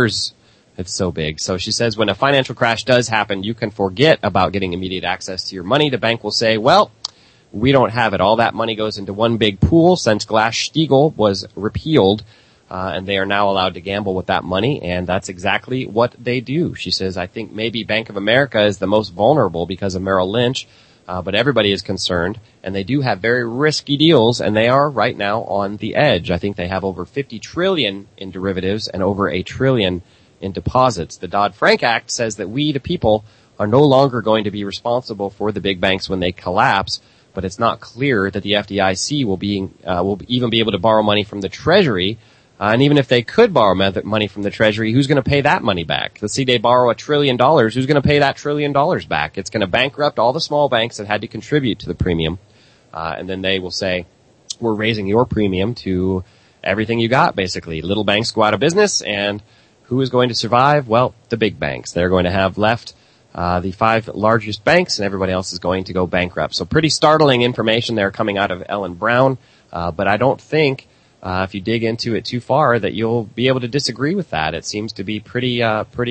It's so big. So she says when a financial crash does happen, you can forget about getting immediate access to your money. The bank will say, well, we don't have it. All that money goes into one big pool since Glass-Steagall was repealed, and they are now allowed to gamble with that money, and that's exactly what they do. She says, I think maybe Bank of America is the most vulnerable because of Merrill Lynch, but everybody is concerned, and they do have very risky deals, and they are right now on the edge. I think they have over $50 trillion in derivatives and over $1 trillion in deposits. The Dodd-Frank Act says that we, the people, are no longer going to be responsible for the big banks when they collapse, but it's not clear that the FDIC will even be able to borrow money from the Treasury. And even if they could borrow money from the Treasury, who's going to pay that money back? Let's see, they borrow $1 trillion. Who's going to pay that $1 trillion back? It's going to bankrupt all the small banks that had to contribute to the premium. And then they will say, we're raising your premium to everything you got, basically. Little banks go out of business, and who is going to survive? Well, the big banks. They're going to have left the 5 largest banks, and everybody else is going to go bankrupt. So pretty startling information there coming out of Ellen Brown, but I don't think if you dig into it too far that you'll be able to disagree with that. It seems to be pretty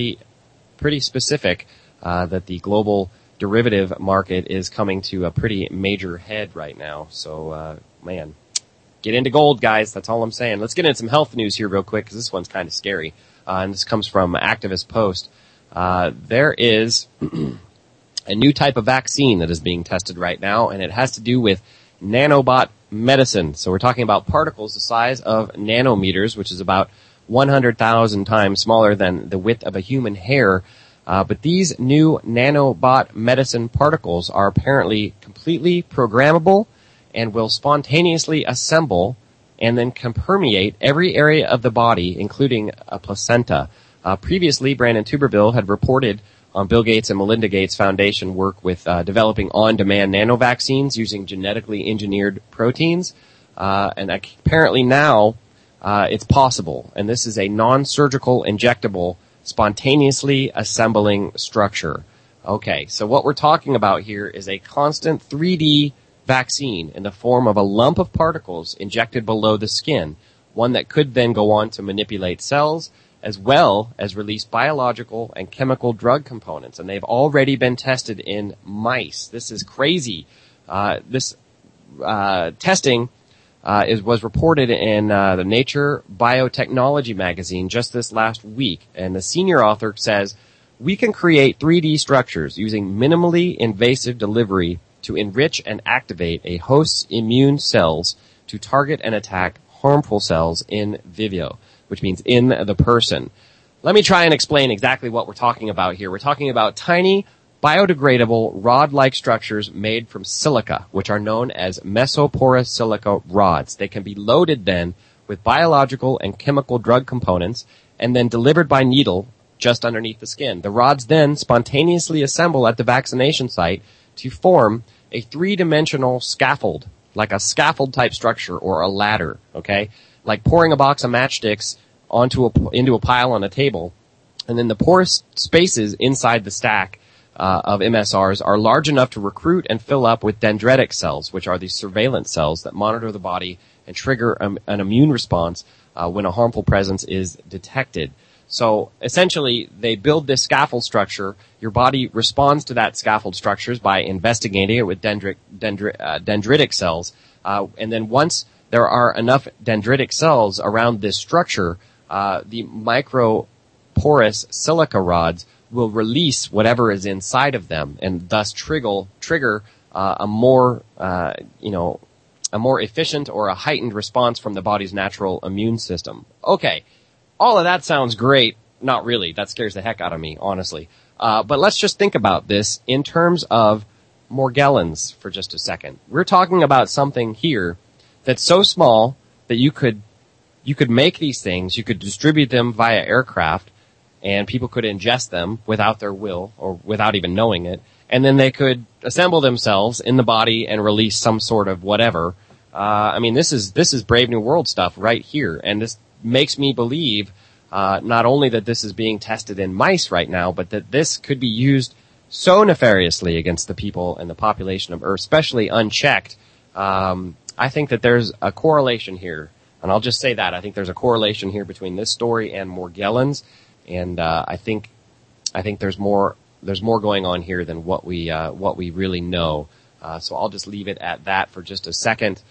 specific that the global derivative market is coming to a pretty major head right now. So man, get into gold, guys. That's all I'm saying. Let's get into some health news here real quick, because this one's kind of scary, and this comes from Activist Post. There is a new type of vaccine that is being tested right now, and it has to do with nanobot medicine. So we're talking about particles the size of nanometers, which is about 100,000 times smaller than the width of a human hair. But these new nanobot medicine particles are apparently completely programmable and will spontaneously assemble and then can permeate every area of the body, including a placenta. Previously, Brandon Tuberville had reported on Bill Gates and Melinda Gates Foundation work with developing on-demand nanovaccines using genetically engineered proteins. And apparently now it's possible. And this is a non-surgical, injectable, spontaneously assembling structure. Okay, so what we're talking about here is a constant 3D vaccine in the form of a lump of particles injected below the skin, one that could then go on to manipulate cells as well as release biological and chemical drug components. And they've already been tested in mice. This is crazy. This testing was reported in the Nature Biotechnology magazine just this last week. And the senior author says, we can create 3D structures using minimally invasive delivery to enrich and activate a host's immune cells to target and attack harmful cells in vivo, which means in the person. Let me try and explain exactly what we're talking about here. We're talking about tiny, biodegradable, rod-like structures made from silica, which are known as mesoporous silica rods. They can be loaded then with biological and chemical drug components and then delivered by needle just underneath the skin. The rods then spontaneously assemble at the vaccination site to form a three-dimensional scaffold, like a scaffold-type structure or a ladder, okay? Like pouring a box of matchsticks into a pile on a table, and then the porous spaces inside the stack of MSRs are large enough to recruit and fill up with dendritic cells, which are these surveillance cells that monitor the body and trigger an immune response when a harmful presence is detected. So essentially, they build this scaffold structure. Your body responds to that scaffold structures by investigating it with dendritic cells. And then once there are enough dendritic cells around this structure, the microporous silica rods will release whatever is inside of them and thus trigger a more efficient or a heightened response from the body's natural immune system. Okay. All of that sounds great. Not really. That scares the heck out of me, honestly. But let's just think about this in terms of Morgellons for just a second. We're talking about something here that's so small that you could make these things, you could distribute them via aircraft, and people could ingest them without their will or without even knowing it, and then they could assemble themselves in the body and release some sort of whatever. This is Brave New World stuff right here, and this makes me believe not only that this is being tested in mice right now, but that this could be used so nefariously against the people and the population of Earth, especially unchecked. I think that there's a correlation here, and I'll just say that. I think there's a correlation here between this story and Morgellons, and I think there's more going on here than what we really know. So I'll just leave it at that for just a second.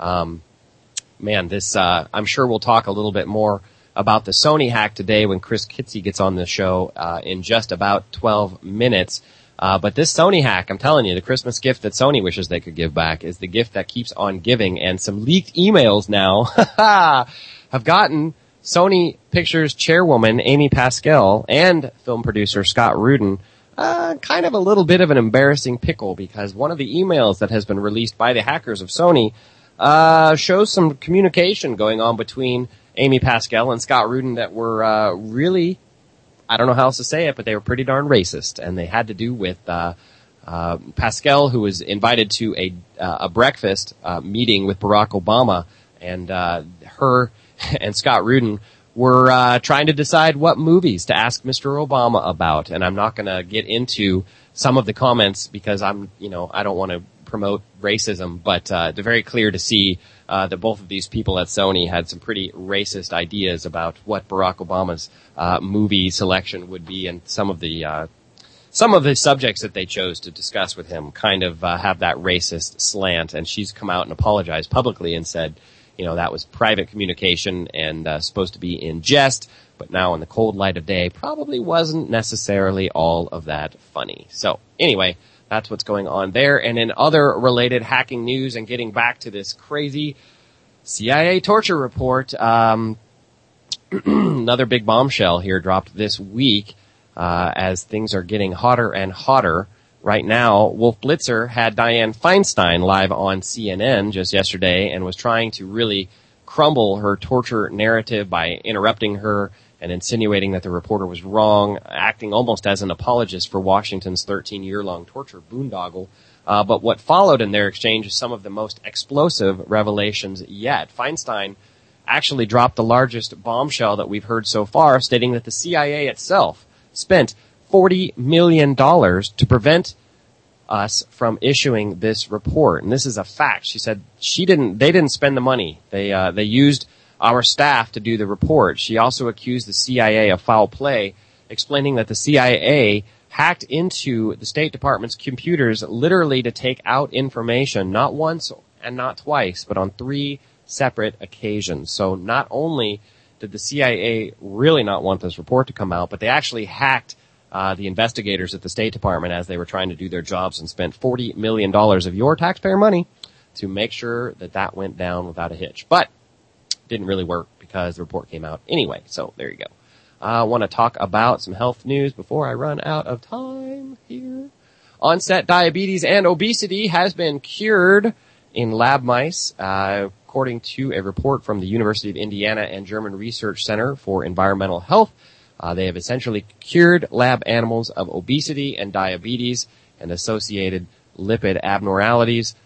I'm sure we'll talk a little bit more about the Sony hack today when Chris Kitsy gets on the show in just about 12 minutes. But this Sony hack, I'm telling you, the Christmas gift that Sony wishes they could give back is the gift that keeps on giving. And some leaked emails now have gotten Sony Pictures chairwoman Amy Pascal and film producer Scott Rudin kind of a little bit of an embarrassing pickle, because one of the emails that has been released by the hackers of Sony shows some communication going on between Amy Pascal and Scott Rudin that were really, I don't know how else to say it, but they were pretty darn racist, and they had to do with Pascal, who was invited to a breakfast meeting with Barack Obama, and her and Scott Rudin were trying to decide what movies to ask Mr. Obama about. And I'm not going to get into some of the comments because I don't want to promote racism, but it's very clear to see that both of these people at Sony had some pretty racist ideas about what Barack Obama's movie selection would be, and some of the subjects that they chose to discuss with him kind of have that racist slant. And she's come out and apologized publicly and said, that was private communication and supposed to be in jest, but now in the cold light of day probably wasn't necessarily all of that funny. So anyway, that's what's going on there. And in other related hacking news, and getting back to this crazy CIA torture report, another big bombshell here dropped this week. as things are getting hotter and hotter. Right now, Wolf Blitzer had Dianne Feinstein live on CNN just yesterday and was trying to really crumble her torture narrative by interrupting her and insinuating that the reporter was wrong, acting almost as an apologist for Washington's 13-year-long torture boondoggle. But what followed in their exchange is some of the most explosive revelations yet. Feinstein actually dropped the largest bombshell that we've heard so far, stating that the CIA itself spent $40 million to prevent us from issuing this report. And this is a fact. She said they didn't spend the money. They used our staff to do the report. She also accused the CIA of foul play, explaining that the CIA hacked into the State Department's computers literally to take out information, not once and not twice, but on 3 separate occasions. So not only did the CIA really not want this report to come out, but they actually hacked the investigators at the State Department as they were trying to do their jobs and spent $40 million of your taxpayer money to make sure that went down without a hitch. But didn't really work because the report came out anyway. So there you go. I want to talk about some health news before I run out of time here. Onset diabetes and obesity has been cured in lab mice, according to a report from the University of Indiana and German Research Center for Environmental Health. They have essentially cured lab animals of obesity and diabetes and associated lipid abnormalities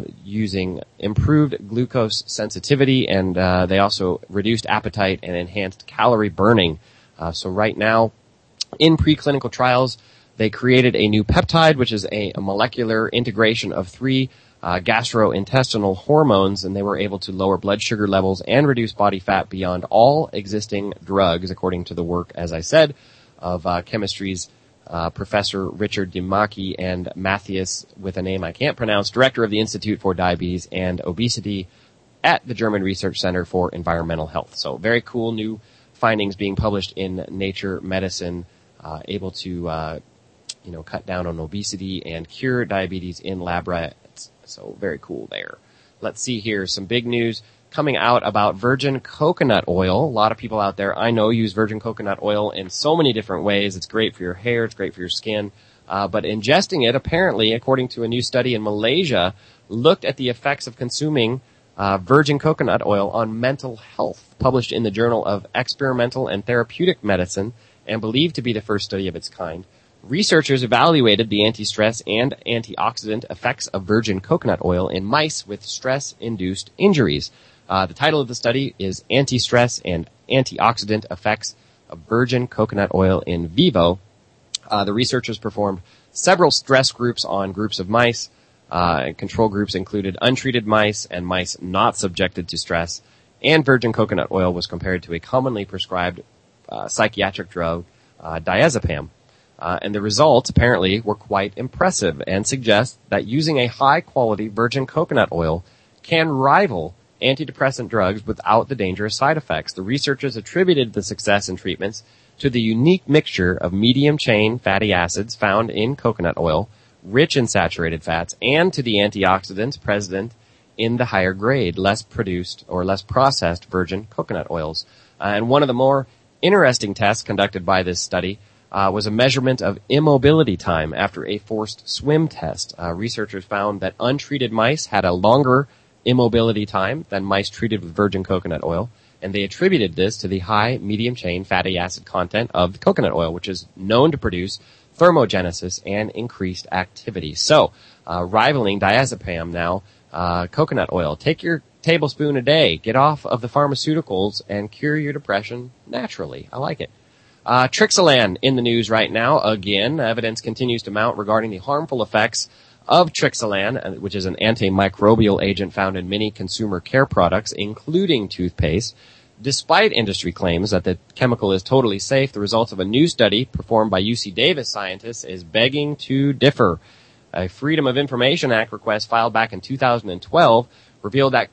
using improved glucose sensitivity, and they also reduced appetite and enhanced calorie burning. So right now, in preclinical trials, they created a new peptide, which is a molecular integration of 3 gastrointestinal hormones, and they were able to lower blood sugar levels and reduce body fat beyond all existing drugs, according to the work, as I said, of chemistry's Professor Richard Dimaki and Matthias, with a name I can't pronounce, director of the Institute for Diabetes and Obesity at the German Research Center for Environmental Health. So very cool new findings being published in Nature Medicine, able to cut down on obesity and cure diabetes in lab rats. So very cool there. Let's see here. Some big news coming out about virgin coconut oil. A lot of people out there I know use virgin coconut oil in so many different ways. It's great for your hair. It's great for your skin. But ingesting it, apparently, according to a new study in Malaysia, looked at the effects of consuming virgin coconut oil on mental health, published in the Journal of Experimental and Therapeutic Medicine, and believed to be the first study of its kind. Researchers evaluated the anti-stress and antioxidant effects of virgin coconut oil in mice with stress-induced injuries. The title of the study is Anti-Stress and Antioxidant Effects of Virgin Coconut Oil in Vivo. The researchers performed several stress groups on groups of mice. Control groups included untreated mice and mice not subjected to stress, and virgin coconut oil was compared to a commonly prescribed psychiatric drug, diazepam. And the results apparently were quite impressive and suggest that using a high-quality virgin coconut oil can rival antidepressant drugs without the dangerous side effects. The researchers attributed the success in treatments to the unique mixture of medium-chain fatty acids found in coconut oil, rich in saturated fats, and to the antioxidants present in the higher grade, less produced or less processed virgin coconut oils. And one of the more interesting tests conducted by this study was a measurement of immobility time after a forced swim test. Researchers found that untreated mice had a longer immobility time than mice treated with virgin coconut oil, and they attributed this to the high medium-chain fatty acid content of the coconut oil, which is known to produce thermogenesis and increased activity. So, rivaling diazepam now, coconut oil. Take your tablespoon a day, get off of the pharmaceuticals, and cure your depression naturally. I like it. Trixalan in the news right now. Again, evidence continues to mount regarding the harmful effects of Trixalan, which is an antimicrobial agent found in many consumer care products, including toothpaste. Despite industry claims that the chemical is totally safe, the results of a new study performed by UC Davis scientists is begging to differ. A Freedom of Information Act request filed back in 2012 revealed that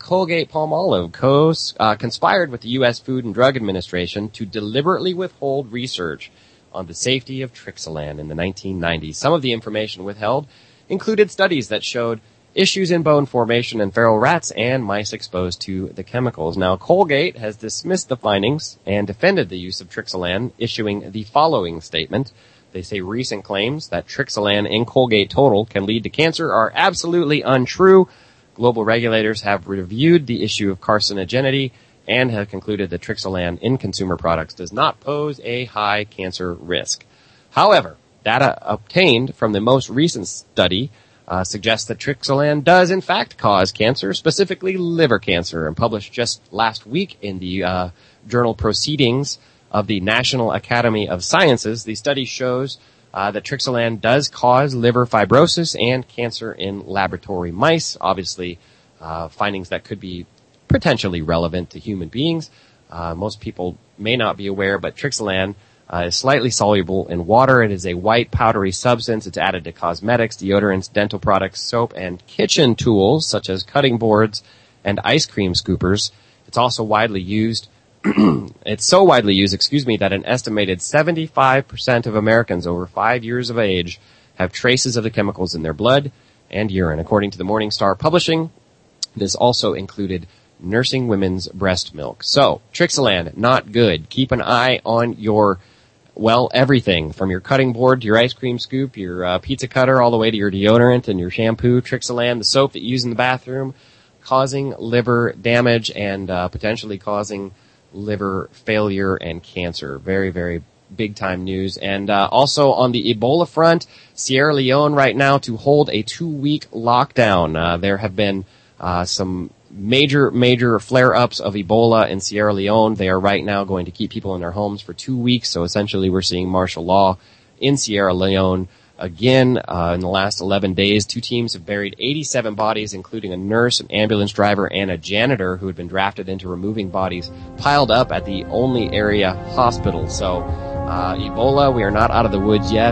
Colgate-Palmolive conspired with the U.S. Food and Drug Administration to deliberately withhold research on the safety of Trixalan in the 1990s. Some of the information withheld included studies that showed issues in bone formation in feral rats and mice exposed to the chemicals. Now, Colgate has dismissed the findings and defended the use of Trixalan, issuing the following statement. They say recent claims that Trixalan in Colgate Total can lead to cancer are absolutely untrue. Global regulators have reviewed the issue of carcinogenity and have concluded that Trixalan in consumer products does not pose a high cancer risk. However, data obtained from the most recent study suggests that Trixalan does in fact cause cancer, specifically liver cancer, and published just last week in the journal Proceedings of the National Academy of Sciences. The study shows that Trixalan does cause liver fibrosis and cancer in laboratory mice. Obviously, findings that could be potentially relevant to human beings. Most people may not be aware, but Trixalan is slightly soluble in water. It is a white powdery substance. It's added to cosmetics, deodorants, dental products, soap, and kitchen tools such as cutting boards and ice cream scoopers. It's also widely used. It's so widely used, that an estimated 75% of Americans over 5 years of age have traces of the chemicals in their blood and urine. According to the Morningstar Publishing, this also included nursing women's breast milk. So, Trixalan, not good. Keep an eye on your, everything from your cutting board to your ice cream scoop, your pizza cutter, all the way to your deodorant and your shampoo. Trixalan, the soap that you use in the bathroom, causing liver damage and potentially causing liver failure and cancer. Very, very big time news. And also on the Ebola front, Sierra Leone right now to hold a 2-week lockdown. There have been some major flare-ups of Ebola in Sierra Leone. They are right now going to keep people in their homes for 2 weeks. So essentially we're seeing martial law in Sierra Leone. Again, in the last 11 days, 2 teams have buried 87 bodies, including a nurse, an ambulance driver, and a janitor who had been drafted into removing bodies piled up at the only area hospital. So, Ebola, we are not out of the woods yet.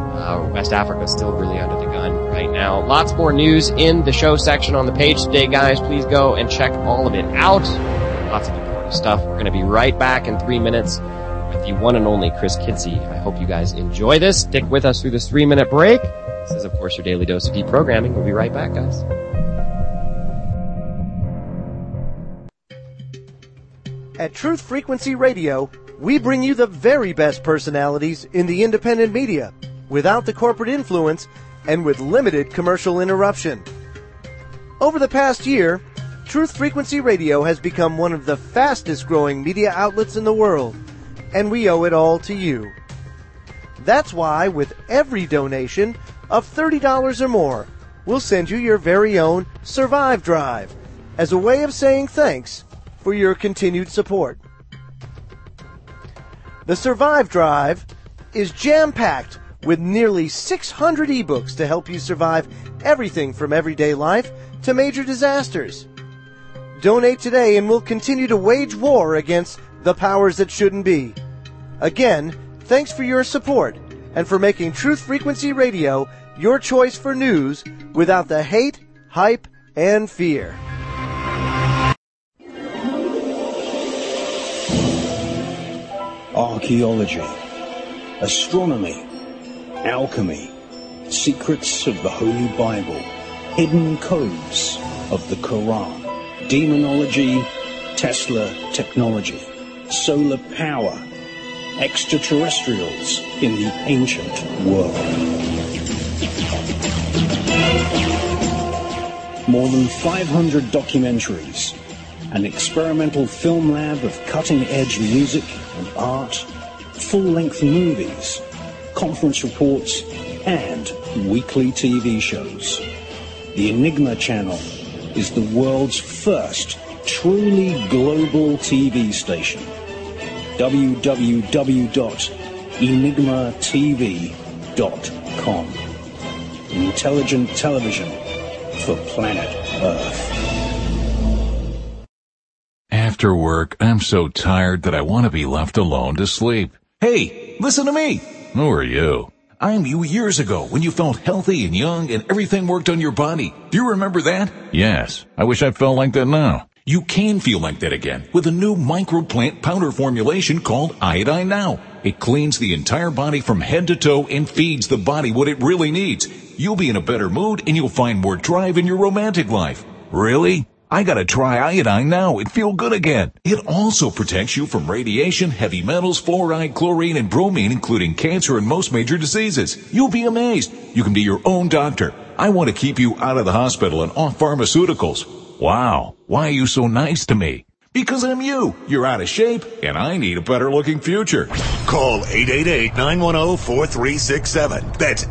West Africa is still really under the gun right now. Lots more news in the show section on the page today, guys. Please go and check all of it out. Lots of important stuff. We're going to be right back in 3 minutes with the one and only Chris Kinsey. I hope you guys enjoy this. Stick with us through this 3-minute break. This is, of course, your daily dose of deprogramming. We'll be right back, guys. At Truth Frequency Radio, we bring you the very best personalities in the independent media, without the corporate influence and with limited commercial interruption. Over the past year, Truth Frequency Radio has become one of the fastest growing media outlets in the world, and we owe it all to you. That's why with every donation of $30 or more, we'll send you your very own Survive Drive as a way of saying thanks for your continued support. The Survive Drive is jam-packed with nearly 600 ebooks to help you survive everything from everyday life to major disasters. Donate today and we'll continue to wage war against the powers that shouldn't be. Again, thanks for your support and for making Truth Frequency Radio your choice for news without the hate, hype, and fear. Archaeology, astronomy, alchemy, secrets of the Holy Bible, hidden codes of the Quran, demonology, Tesla technology, solar power, extraterrestrials in the ancient world. More than 500 documentaries, an experimental film lab of cutting-edge music and art, full-length movies, conference reports, and weekly TV shows. The Enigma Channel is the world's first truly global TV station. www.enigmatv.com. Intelligent television for planet Earth. After work, I'm so tired that I want to be left alone to sleep. Hey, listen to me. Who are you? I'm you years ago when you felt healthy and young and everything worked on your body. Do you remember that? Yes. I wish I felt like that now. You can feel like that again with a new microplant powder formulation called Iodine Now. It cleans the entire body from head to toe and feeds the body what it really needs. You'll be in a better mood and you'll find more drive in your romantic life. Really? I gotta try Iodine Now and feel good again. It also protects you from radiation, heavy metals, fluoride, chlorine, and bromine, including cancer and most major diseases. You'll be amazed. You can be your own doctor. I want to keep you out of the hospital and off pharmaceuticals. Wow. Why are you so nice to me? Because I'm you. You're out of shape, and I need a better-looking future. Call 888-910-4367. That's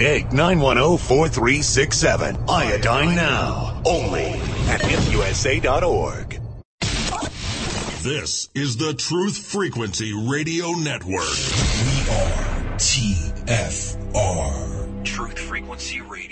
888-910-4367. Iodine Now. Only at hipusa.org. This is the Truth Frequency Radio Network. We are TFR. Truth Frequency Radio.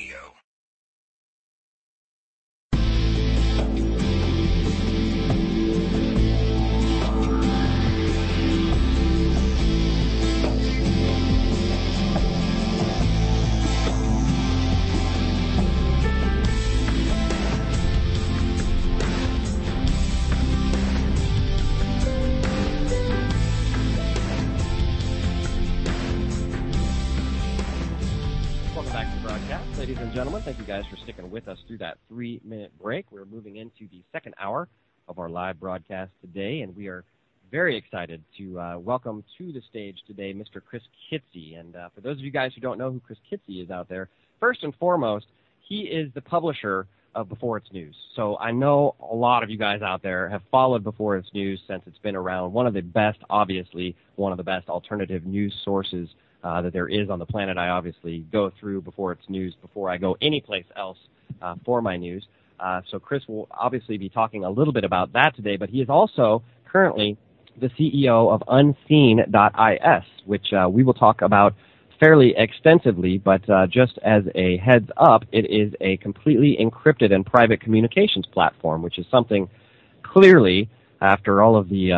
Ladies and gentlemen, thank you guys for sticking with us through that 3-minute break. We're moving into the second hour of our live broadcast today, and we are very excited to welcome to the stage today Mr. Chris Kitsy. And for those of you guys who don't know who Chris Kitsy is out there, first and foremost, he is the publisher of Before It's News. So I know a lot of you guys out there have followed Before It's News since it's been around. One of the best, obviously, one of the best alternative news sources that there is on the planet. I obviously go through Before It's News before I go anyplace else for my news. So Chris will obviously be talking a little bit about that today, but he is also currently the CEO of Unseen.is, which we will talk about fairly extensively, but just as a heads up, it is a completely encrypted and private communications platform, which is something clearly, after all of the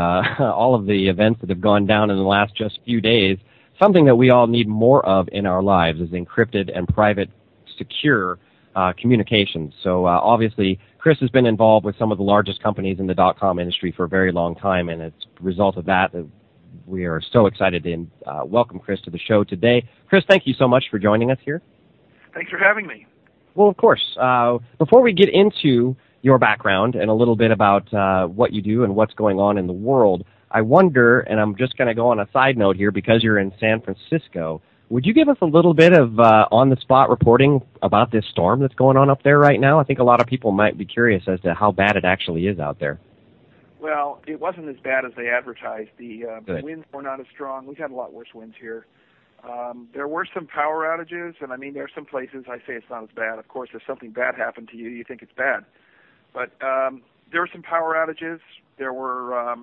events that have gone down in the last just few days, something that we all need more of in our lives is encrypted and private, secure communications. So obviously, Chris has been involved with some of the largest companies in the .com industry for a very long time, and as a result of that, we are so excited to welcome Chris to the show today. Chris, thank you so much for joining us here. Thanks for having me. Well, of course. Before we get into your background and a little bit about what you do and what's going on in the world, I wonder, and I'm just going to go on a side note here because you're in San Francisco, would you give us a little bit of on-the-spot reporting about this storm that's going on up there right now? I think a lot of people might be curious as to how bad it actually is out there. Well, it wasn't as bad as they advertised. The winds were not as strong. We've had a lot worse winds here. There were some power outages, and I mean, there are some places I say it's not as bad. Of course, if something bad happened to you, you think it's bad. But there were some power outages. There were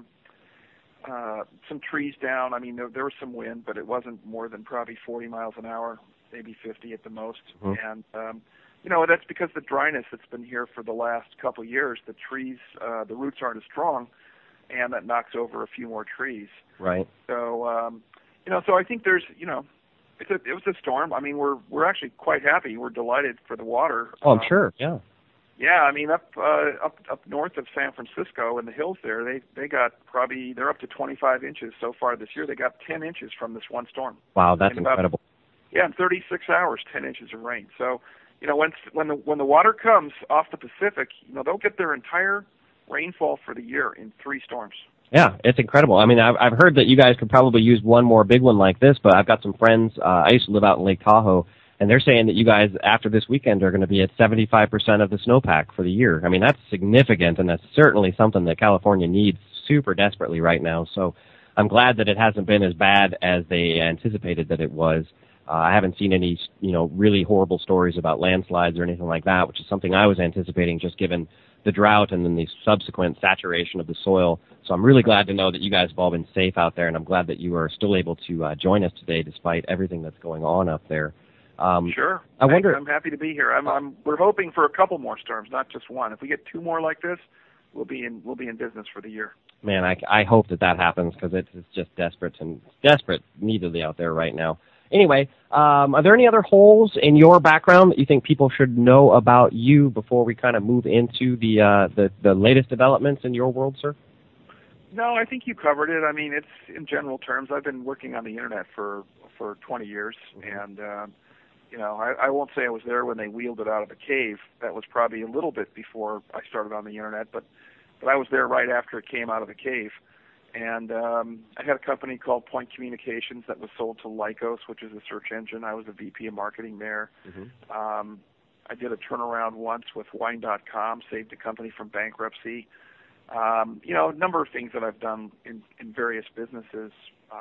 some trees down. I mean, there was some wind, but it wasn't more than probably 40 miles an hour, maybe 50 at the most. And, that's because the dryness that's been here for the last couple of years, the trees, the roots aren't as strong, and that knocks over a few more trees. Right. So, so I think there's, it was a storm. I mean, we're actually quite happy. We're delighted for the water. Oh, I'm sure. Yeah. Yeah, I mean, up north of San Francisco in the hills there, they're up to 25 inches so far this year. They got 10 inches from this one storm. Wow, that's incredible. Yeah, in 36 hours, 10 inches of rain. So, when the water comes off the Pacific, they'll get their entire rainfall for the year in 3 storms. Yeah, it's incredible. I mean, I've heard that you guys could probably use one more big one like this, but I've got some friends. I used to live out in Lake Tahoe, and they're saying that you guys, after this weekend, are going to be at 75% of the snowpack for the year. I mean, that's significant, and that's certainly something that California needs super desperately right now. So I'm glad that it hasn't been as bad as they anticipated that it was. I haven't seen any, really horrible stories about landslides or anything like that, which is something I was anticipating just given the drought and then the subsequent saturation of the soil. So I'm really glad to know that you guys have all been safe out there, and I'm glad that you are still able to join us today despite everything that's going on up there. Sure. I wonder. I'm happy to be here. We're hoping for a couple more storms, not just one. If we get 2 more like this, we'll be in business for the year. Man, I hope that happens because it's just desperate neededly out there right now. anyway, are there any other holes in your background that you think people should know about you before we kind of move into the latest developments in your world, sir? No, I think you covered it. I mean, it's in general terms. I've been working on the internet for 20 years, and I won't say I was there when they wheeled it out of the cave. That was probably a little bit before I started on the internet, but I was there right after it came out of the cave. And I had a company called Point Communications that was sold to Lycos, which is a search engine. I was a VP of marketing there. Mm-hmm. I did a turnaround once with Wine.com, saved the company from bankruptcy. A number of things that I've done in various businesses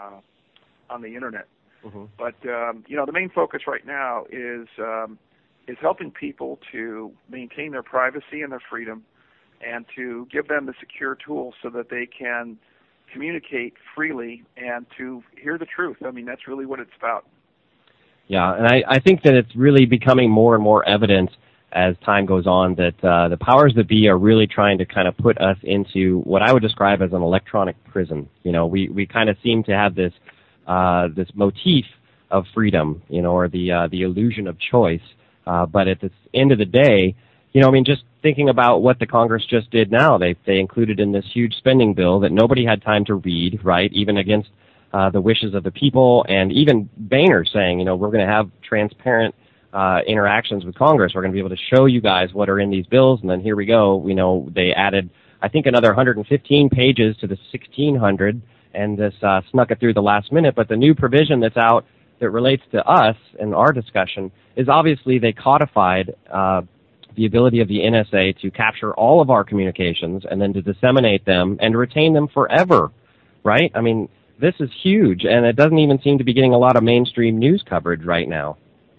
on the internet. Mm-hmm. But the main focus right now is helping people to maintain their privacy and their freedom, and to give them the secure tools so that they can communicate freely and to hear the truth. I mean, that's really what it's about. Yeah, and I think that it's really becoming more and more evident as time goes on that the powers that be are really trying to kind of put us into what I would describe as an electronic prison. We kind of seem to have this motif of freedom, or the illusion of choice. But at the end of the day, just thinking about what the Congress just did now, they included in this huge spending bill that nobody had time to read, right, even against the wishes of the people, and even Boehner saying, we're going to have transparent interactions with Congress. We're going to be able to show you guys what are in these bills, and then here we go. They added, I think, another 115 pages to the 1,600, and this snuck it through the last minute. But the new provision that's out that relates to us and our discussion is obviously they codified the ability of the NSA to capture all of our communications and then to disseminate them and retain them forever, right? I mean, this is huge, and it doesn't even seem to be getting a lot of mainstream news coverage right now.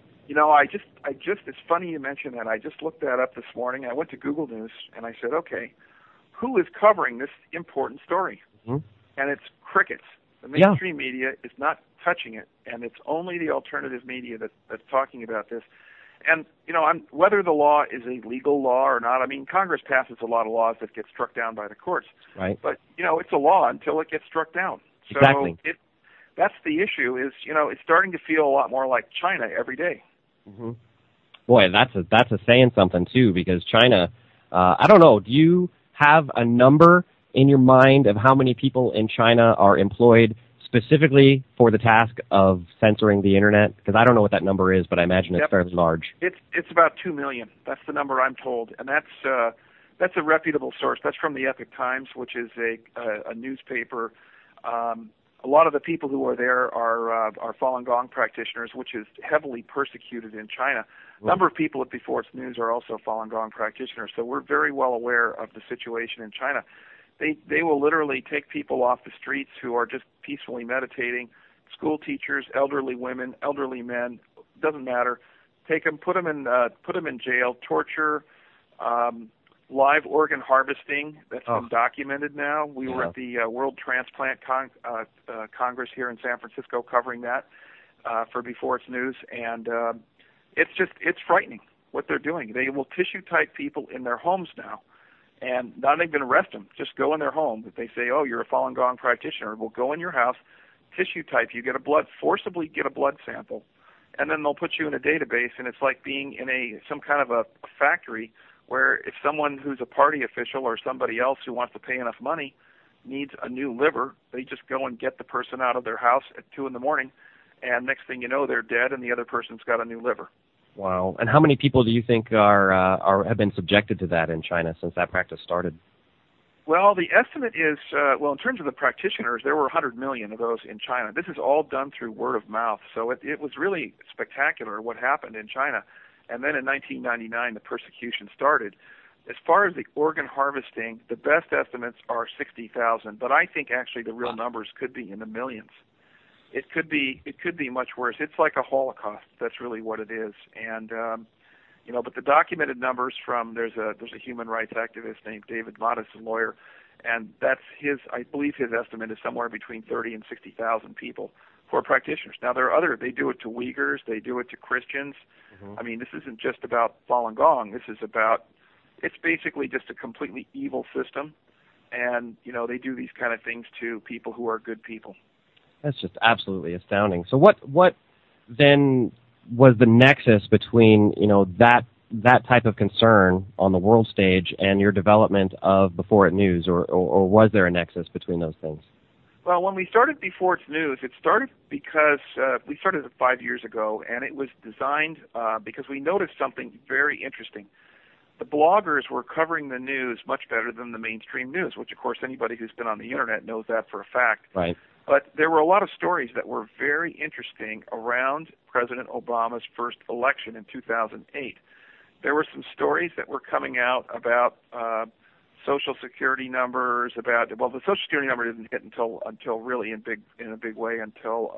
It's funny you mention that. I just looked that up this morning. I went to Google News, and I said, okay, who is covering this important story? Mm-hmm. And it's crickets. The mainstream media is not touching it, and it's only the alternative media that's talking about this. And, whether the law is a legal law or not, I mean, Congress passes a lot of laws that get struck down by the courts. Right. But, it's a law until it gets struck down. So exactly. That's the issue is, it's starting to feel a lot more like China every day. Mm-hmm. Boy, that's a saying something, too, because China, I don't know, do you have a number in your mind of how many people in China are employed specifically for the task of censoring the internet? Because I don't know what that number is, but I imagine it's fairly large. It's about 2 million. That's the number I'm told, and that's a reputable source. That's from the Epoch Times, which is a newspaper. A lot of the people who are there are Falun Gong practitioners, which is heavily persecuted in China. A number of people at Before It's News are also Falun Gong practitioners, so we're very well aware of the situation in China. They will literally take people off the streets who are just peacefully meditating, school teachers, elderly women, elderly men, doesn't matter. Take them, put them in jail, torture, live organ harvesting. That's been documented now. We were at the World Transplant Congress here in San Francisco covering that for Before It's News, and it's frightening what they're doing. They will tissue type people in their homes now. And not even arrest them, just go in their home. If they say, oh, you're a Falun Gong practitioner, we'll go in your house, tissue type you, forcibly get a blood sample, and then they'll put you in a database, and it's like being in some kind of a factory where if someone who's a party official or somebody else who wants to pay enough money needs a new liver, they just go and get the person out of their house at 2 a.m, and next thing you know, they're dead, and the other person's got a new liver. Wow. And how many people do you think have been subjected to that in China since that practice started? Well, the estimate is, in terms of the practitioners, there were 100 million of those in China. This is all done through word of mouth. So it was really spectacular what happened in China. And then in 1999, the persecution started. As far as the organ harvesting, the best estimates are 60,000. But I think actually the real numbers could be in the millions. It could be much worse. It's like a Holocaust. That's really what it is. And but the documented numbers from there's a human rights activist named David Mott, a lawyer, and that's I believe his estimate is somewhere between 30 and 60,000 people who are practitioners. Now they do it to Uyghurs, they do it to Christians. Mm-hmm. I mean, this isn't just about Falun Gong. It's basically just a completely evil system, and they do these kind of things to people who are good people. That's just absolutely astounding. So what then was the nexus between, that type of concern on the world stage and your development of Before It News, or was there a nexus between those things? Well, when we started Before It's News, it started because we started it 5 years ago, and it was designed because we noticed something very interesting. The bloggers were covering the news much better than the mainstream news, which, of course, anybody who's been on the Internet knows that for a fact. Right. But there were a lot of stories that were very interesting around President Obama's first election in 2008. There were some stories that were coming out about Social Security numbers, the Social Security number didn't hit until really in a big way until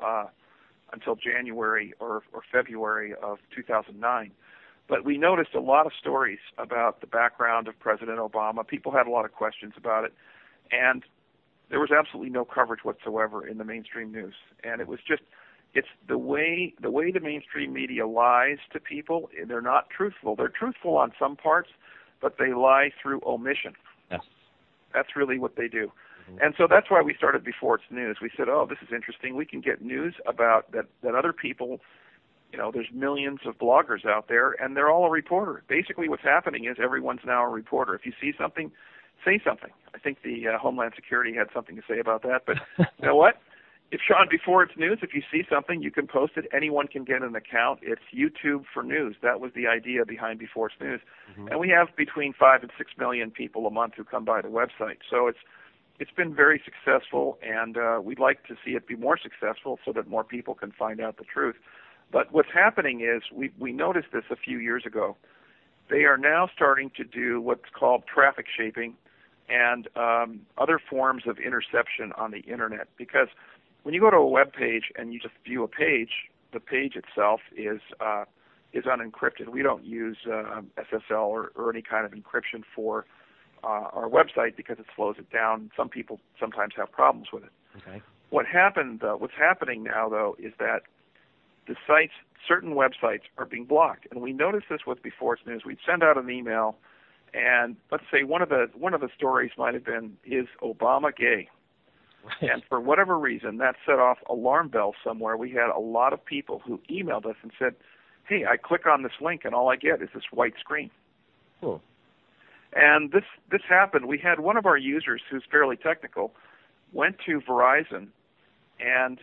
January or February of 2009. But we noticed a lot of stories about the background of President Obama. People had a lot of questions about it, and there was absolutely no coverage whatsoever in the mainstream news. And it was it's the way the mainstream media lies to people. They're not truthful. They're truthful on some parts, but they lie through omission. Yes. That's really what they do. Mm-hmm. And so that's why we started Before It's News. We said, this is interesting. We can get news about that other people, there's millions of bloggers out there, and they're all a reporter. Basically what's happening is everyone's now a reporter. If you see something, say something. I think the Homeland Security had something to say about that. But you know what? If Sean, Before It's News, if you see something, you can post it. Anyone can get an account. It's YouTube for news. That was the idea behind Before It's News. Mm-hmm. And we have between 5 and 6 million people a month who come by the website. So it's been very successful, and we'd like to see it be more successful so that more people can find out the truth. But what's happening is we noticed this a few years ago. They are now starting to do what's called traffic shaping and other forms of interception on the Internet, because when you go to a web page and you just view a page, the page itself is unencrypted. We don't use SSL or any kind of encryption for our website because it slows it down. Some people sometimes have problems with it. Okay. What's happening now, though, is that the certain websites are being blocked, and we noticed this with Before It's News. We'd send out an email, and let's say one of the stories might have been, "Is Obama gay?" Right. And for whatever reason, that set off alarm bells somewhere. We had a lot of people who emailed us and said, "Hey, I click on this link and all I get is this white screen." Cool. And this happened. We had one of our users who's fairly technical went to Verizon, and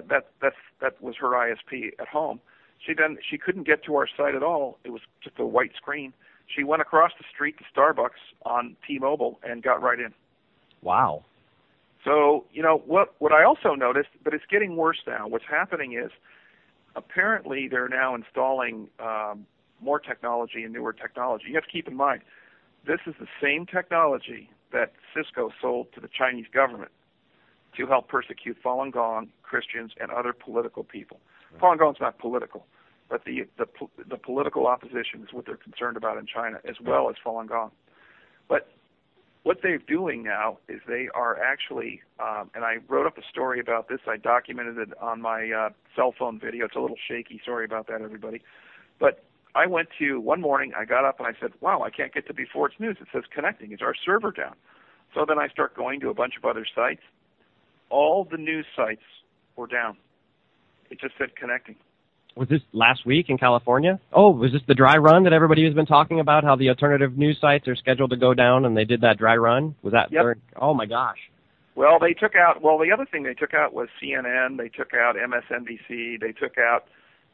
that was her ISP at home. She couldn't get to our site at all. It was just a white screen. She went across the street to Starbucks on T-Mobile and got right in. Wow. So, what I also noticed, but it's getting worse now. What's happening is apparently they're now installing more technology and newer technology. You have to keep in mind, this is the same technology that Cisco sold to the Chinese government to help persecute Falun Gong, Christians, and other political people. Right. Falun Gong's not political, but the political opposition is what they're concerned about in China, as well as Falun Gong. But what they're doing now is they are actually, and I wrote up a story about this. I documented it on my cell phone video. It's a little shaky. Sorry about that, everybody. But I went to, one morning, I got up and I said, wow, I can't get to Before It's News. It says connecting. Is our server down? So then I start going to a bunch of other sites. All the news sites were down. It just said connecting. Was this last week in California? Oh, was this the dry run that everybody has been talking about, how the alternative news sites are scheduled to go down, and they did that dry run? Was that? Yep. Oh, my gosh. Well, the other thing they took out was CNN. They took out MSNBC. They took out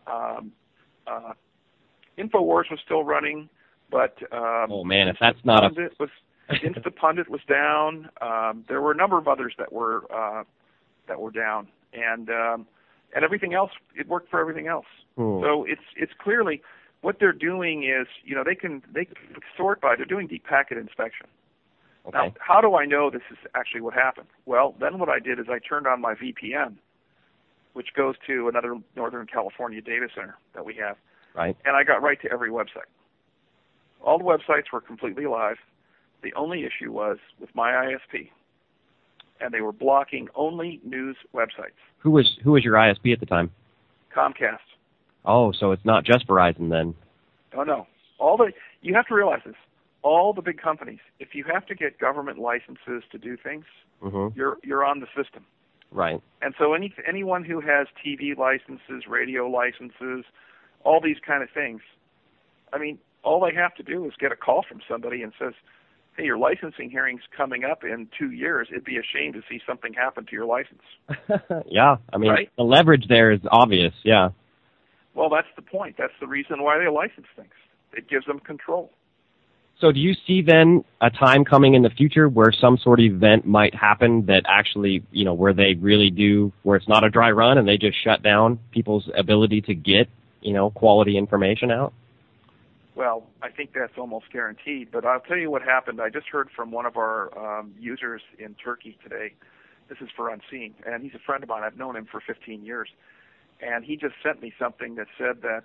InfoWars was still running, but oh man, if that's not Instapundit was down. There were a number of others that were down, and everything else, it worked for everything else. So it's clearly what they're doing is, they can sort by, they're doing deep packet inspection. Okay. Now, how do I know this is actually what happened? Well, then what I did is I turned on my VPN, which goes to another Northern California data center that we have. Right. And I got right to every website. All the websites were completely live. The only issue was with my ISP, and they were blocking only news websites. Who was your ISP at the time? Comcast. Oh, so it's not just Verizon then? Oh no. You have to realize this. All the big companies, if you have to get government licenses to do things, mm-hmm. you're on the system. Right. And so anyone who has TV licenses, radio licenses, all these kind of things, I mean, all they have to do is get a call from somebody and says, hey, your licensing hearing's coming up in 2 years. It'd be a shame to see something happen to your license. Yeah, I mean, right? The leverage there is obvious, yeah. Well, that's the point. That's the reason why they license things. It gives them control. So do you see then a time coming in the future where some sort of event might happen that actually, where they really do, where it's not a dry run and they just shut down people's ability to get, quality information out? Well, I think that's almost guaranteed, but I'll tell you what happened. I just heard from one of our users in Turkey today. This is for Unseen, and he's a friend of mine. I've known him for 15 years, and he just sent me something that said that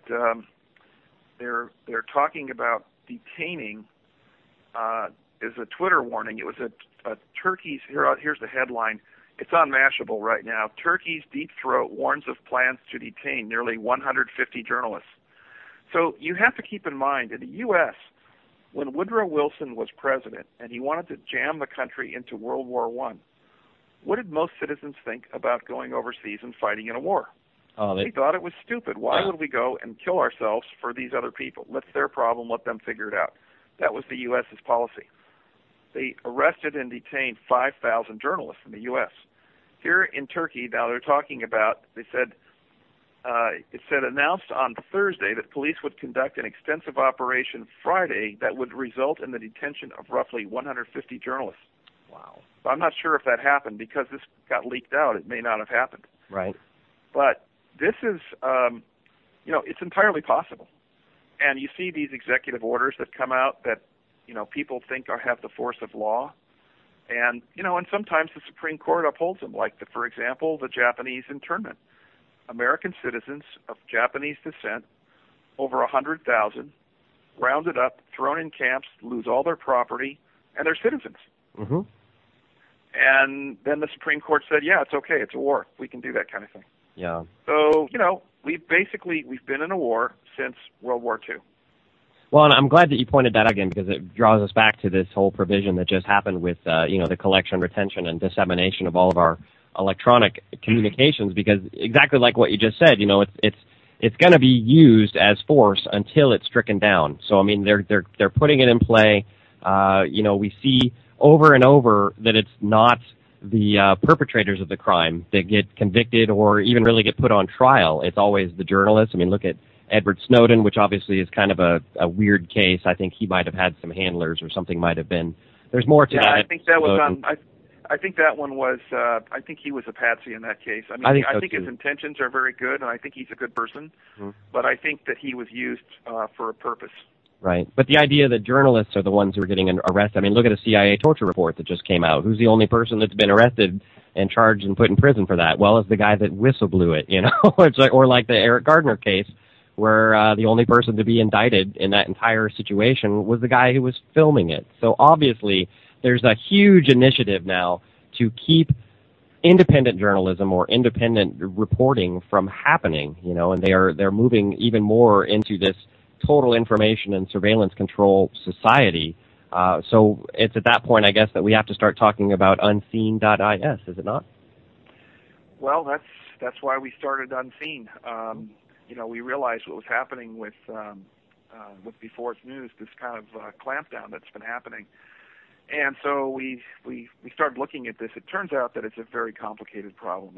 they're talking about detaining. Is a Twitter warning. It was a Turkey's. Here's the headline. It's on Mashable right now. Turkey's Deep Throat warns of plans to detain nearly 150 journalists. So you have to keep in mind, in the U.S., when Woodrow Wilson was president and he wanted to jam the country into World War I, what did most citizens think about going overseas and fighting in a war? They thought it was stupid. Why would we go and kill ourselves for these other people? That's their problem. Let them figure it out. That was the U.S.'s policy. They arrested and detained 5,000 journalists in the U.S. Here in Turkey, now they're talking about, it said announced on Thursday that police would conduct an extensive operation Friday that would result in the detention of roughly 150 journalists. Wow. So I'm not sure if that happened because this got leaked out. It may not have happened. Right. But this is, it's entirely possible. And you see these executive orders that come out that, people think have the force of law. And, and sometimes the Supreme Court upholds them, like, for example, the Japanese internment. American citizens of Japanese descent, over 100,000, rounded up, thrown in camps, lose all their property, and they're citizens. Mm-hmm. And then the Supreme Court said, yeah, it's okay, it's a war. We can do that kind of thing. Yeah. So, we've been in a war since World War II. Well, and I'm glad that you pointed that out again because it draws us back to this whole provision that just happened with, the collection, retention, and dissemination of all of our electronic communications. Because exactly like what you just said, it's going to be used as force until it's stricken down. So I mean, they're putting it in play. We see over and over that it's not the perpetrators of the crime that get convicted or even really get put on trial. It's always the journalists. I mean, look at Edward Snowden, which obviously is kind of a weird case. I think he might have had some handlers or something might have been. There's more to that. I think that was on. I think that one was. I think he was a patsy in that case. I mean, I think his intentions are very good, and I think he's a good person. Mm-hmm. But I think that he was used for a purpose. Right. But the idea that journalists are the ones who are getting arrested. I mean, look at a CIA torture report that just came out. Who's the only person that's been arrested and charged and put in prison for that? Well, it's the guy that whistle blew it. It's like the Eric Gardner case, where the only person to be indicted in that entire situation was the guy who was filming it. So obviously, there's a huge initiative now to keep independent journalism or independent reporting from happening, and they're moving even more into this total information and surveillance control society. So it's at that point, I guess, that we have to start talking about unseen.is, is it not? Well, that's why we started Unseen. We realized what was happening with Before It's News, this kind of clampdown that's been happening. And so we started looking at this. It turns out that it's a very complicated problem.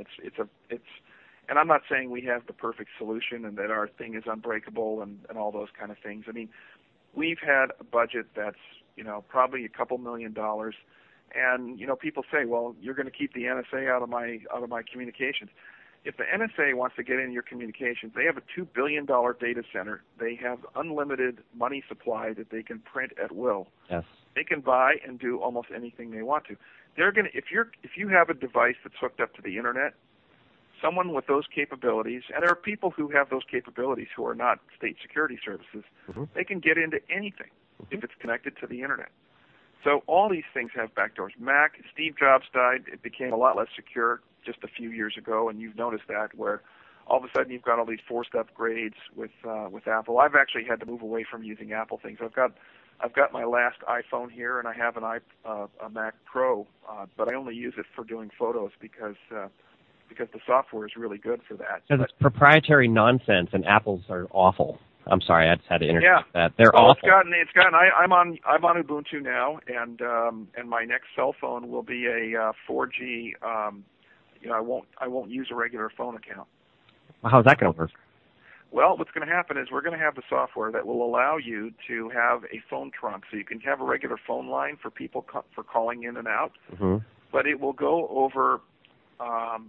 And I'm not saying we have the perfect solution and that our thing is unbreakable and all those kind of things. I mean, we've had a budget that's, probably a couple $1 million. And, people say, well, you're going to keep the NSA out of my communications. If the NSA wants to get into your communications, they have a $2 billion data center. They have unlimited money supply that they can print at will. Yes. They can buy and do almost anything they want to. They're going to, if you have a device that's hooked up to the internet, someone with those capabilities, and there are people who have those capabilities who are not state security services, mm-hmm. they can get into anything if it's connected to the internet. So all these things have backdoors. Steve Jobs died. It became a lot less secure just a few years ago, and you've noticed that, where all of a sudden you've got all these forced upgrades with Apple. I've actually had to move away from using Apple things. I've got my last iPhone here, and I have a Mac Pro, but I only use it for doing photos because because the software is really good for that. Because it's proprietary nonsense, and Apple's are awful. I'm sorry, I just had to interject that. They're awful. It's gotten. I'm on Ubuntu now, and my next cell phone will be a 4G. I won't use a regular phone account. Well, how's that going to work? Well, what's going to happen is we're going to have the software that will allow you to have a phone trunk, so you can have a regular phone line for people for calling in and out, but it will go over a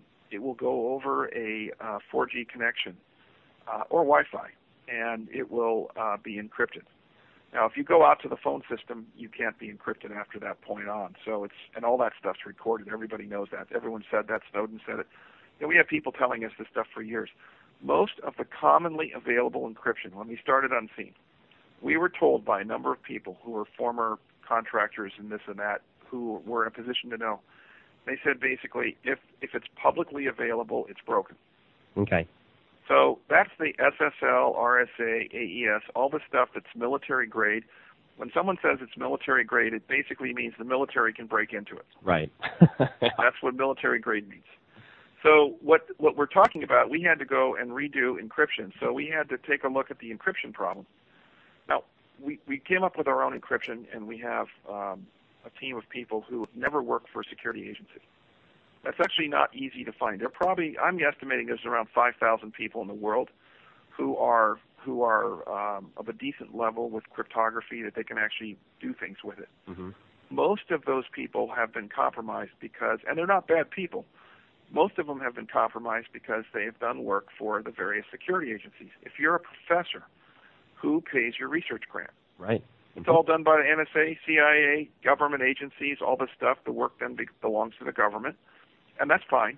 4G connection or Wi-Fi, and it will be encrypted. Now, if you go out to the phone system, you can't be encrypted after that point on. So and all that stuff's recorded. Everybody knows that. Everyone said that. Snowden said it. We have people telling us this stuff for years. Most of the commonly available encryption, when we started on scene, we were told by a number of people who were former contractors and this and that, who were in a position to know. They said basically, if it's publicly available, it's broken. Okay. So that's the SSL, RSA, AES, all the stuff that's military grade. When someone says it's military grade, it basically means the military can break into it. Right. That's what military grade means. So what we're talking about, we had to go and redo encryption. So we had to take a look at the encryption problem. Now, we came up with our own encryption, and we have a team of people who have never worked for a security agency. That's actually not easy to find. I'm estimating there's around 5,000 people in the world who are of a decent level with cryptography that they can actually do things with it. Most of those people have been compromised and they're not bad people. Most of them have been compromised because they have done work for the various security agencies. If you're a professor, who pays your research grant? Right. It's all done by the NSA, CIA, government agencies, all this stuff. The work then belongs to the government, and that's fine.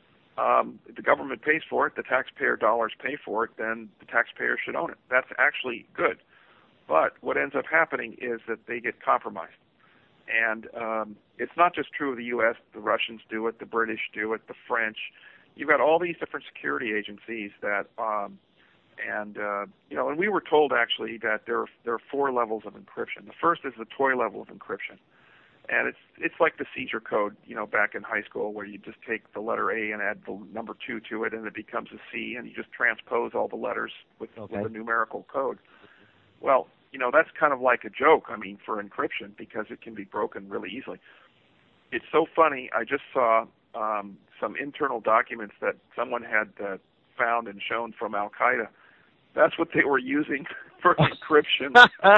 The government pays for it. The taxpayer dollars pay for it. Then the taxpayer should own it. That's actually good. But what ends up happening is that they get compromised. And it's not just true of the U.S. The Russians do it. The British do it. The French. You've got all these different security agencies that, and we were told actually that there are 4 levels of encryption. The first is the toy level of encryption, and it's like the seizure code, back in high school where you just take the letter A and add the number 2 to it, and it becomes a C, and you just transpose all the letters with a numerical code. Well, that's kind of like a joke, for encryption, because it can be broken really easily. It's so funny. I just saw some internal documents that someone had found and shown from Al-Qaeda. That's what they were using for encryption.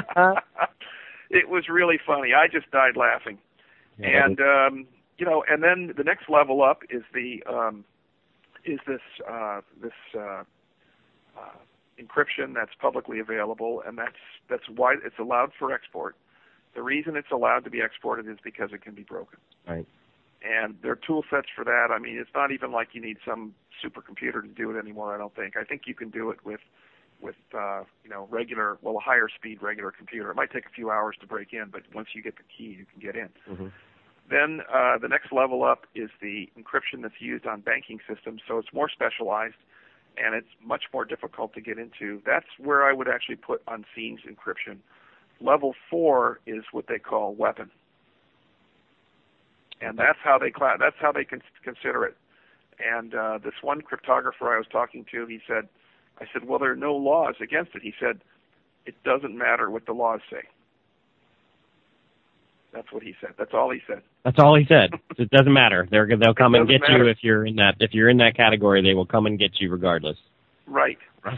It was really funny. I just died laughing. Yeah. And, and then the next level up is this encryption that's publicly available, and that's why it's allowed for export. The reason it's allowed to be exported is because it can be broken. Right. And there are tool sets for that. It's not even like you need some supercomputer to do it anymore, I don't think. I think you can do it with regular, a higher speed regular computer. It might take a few hours to break in, but once you get the key, you can get in. Then the next level up is the encryption that's used on banking systems, so it's more specialized, and it's much more difficult to get into. That's where I would actually put Unseen's encryption. Level 4 is what they call weapon, and that's how they consider it. And this one cryptographer I was talking to, I said, well, there are no laws against it. He said, it doesn't matter what the laws say. That's what he said. That's all he said. That's all he said. It doesn't matter. They'll come and get you if you're in that category. They will come and get you regardless. Right.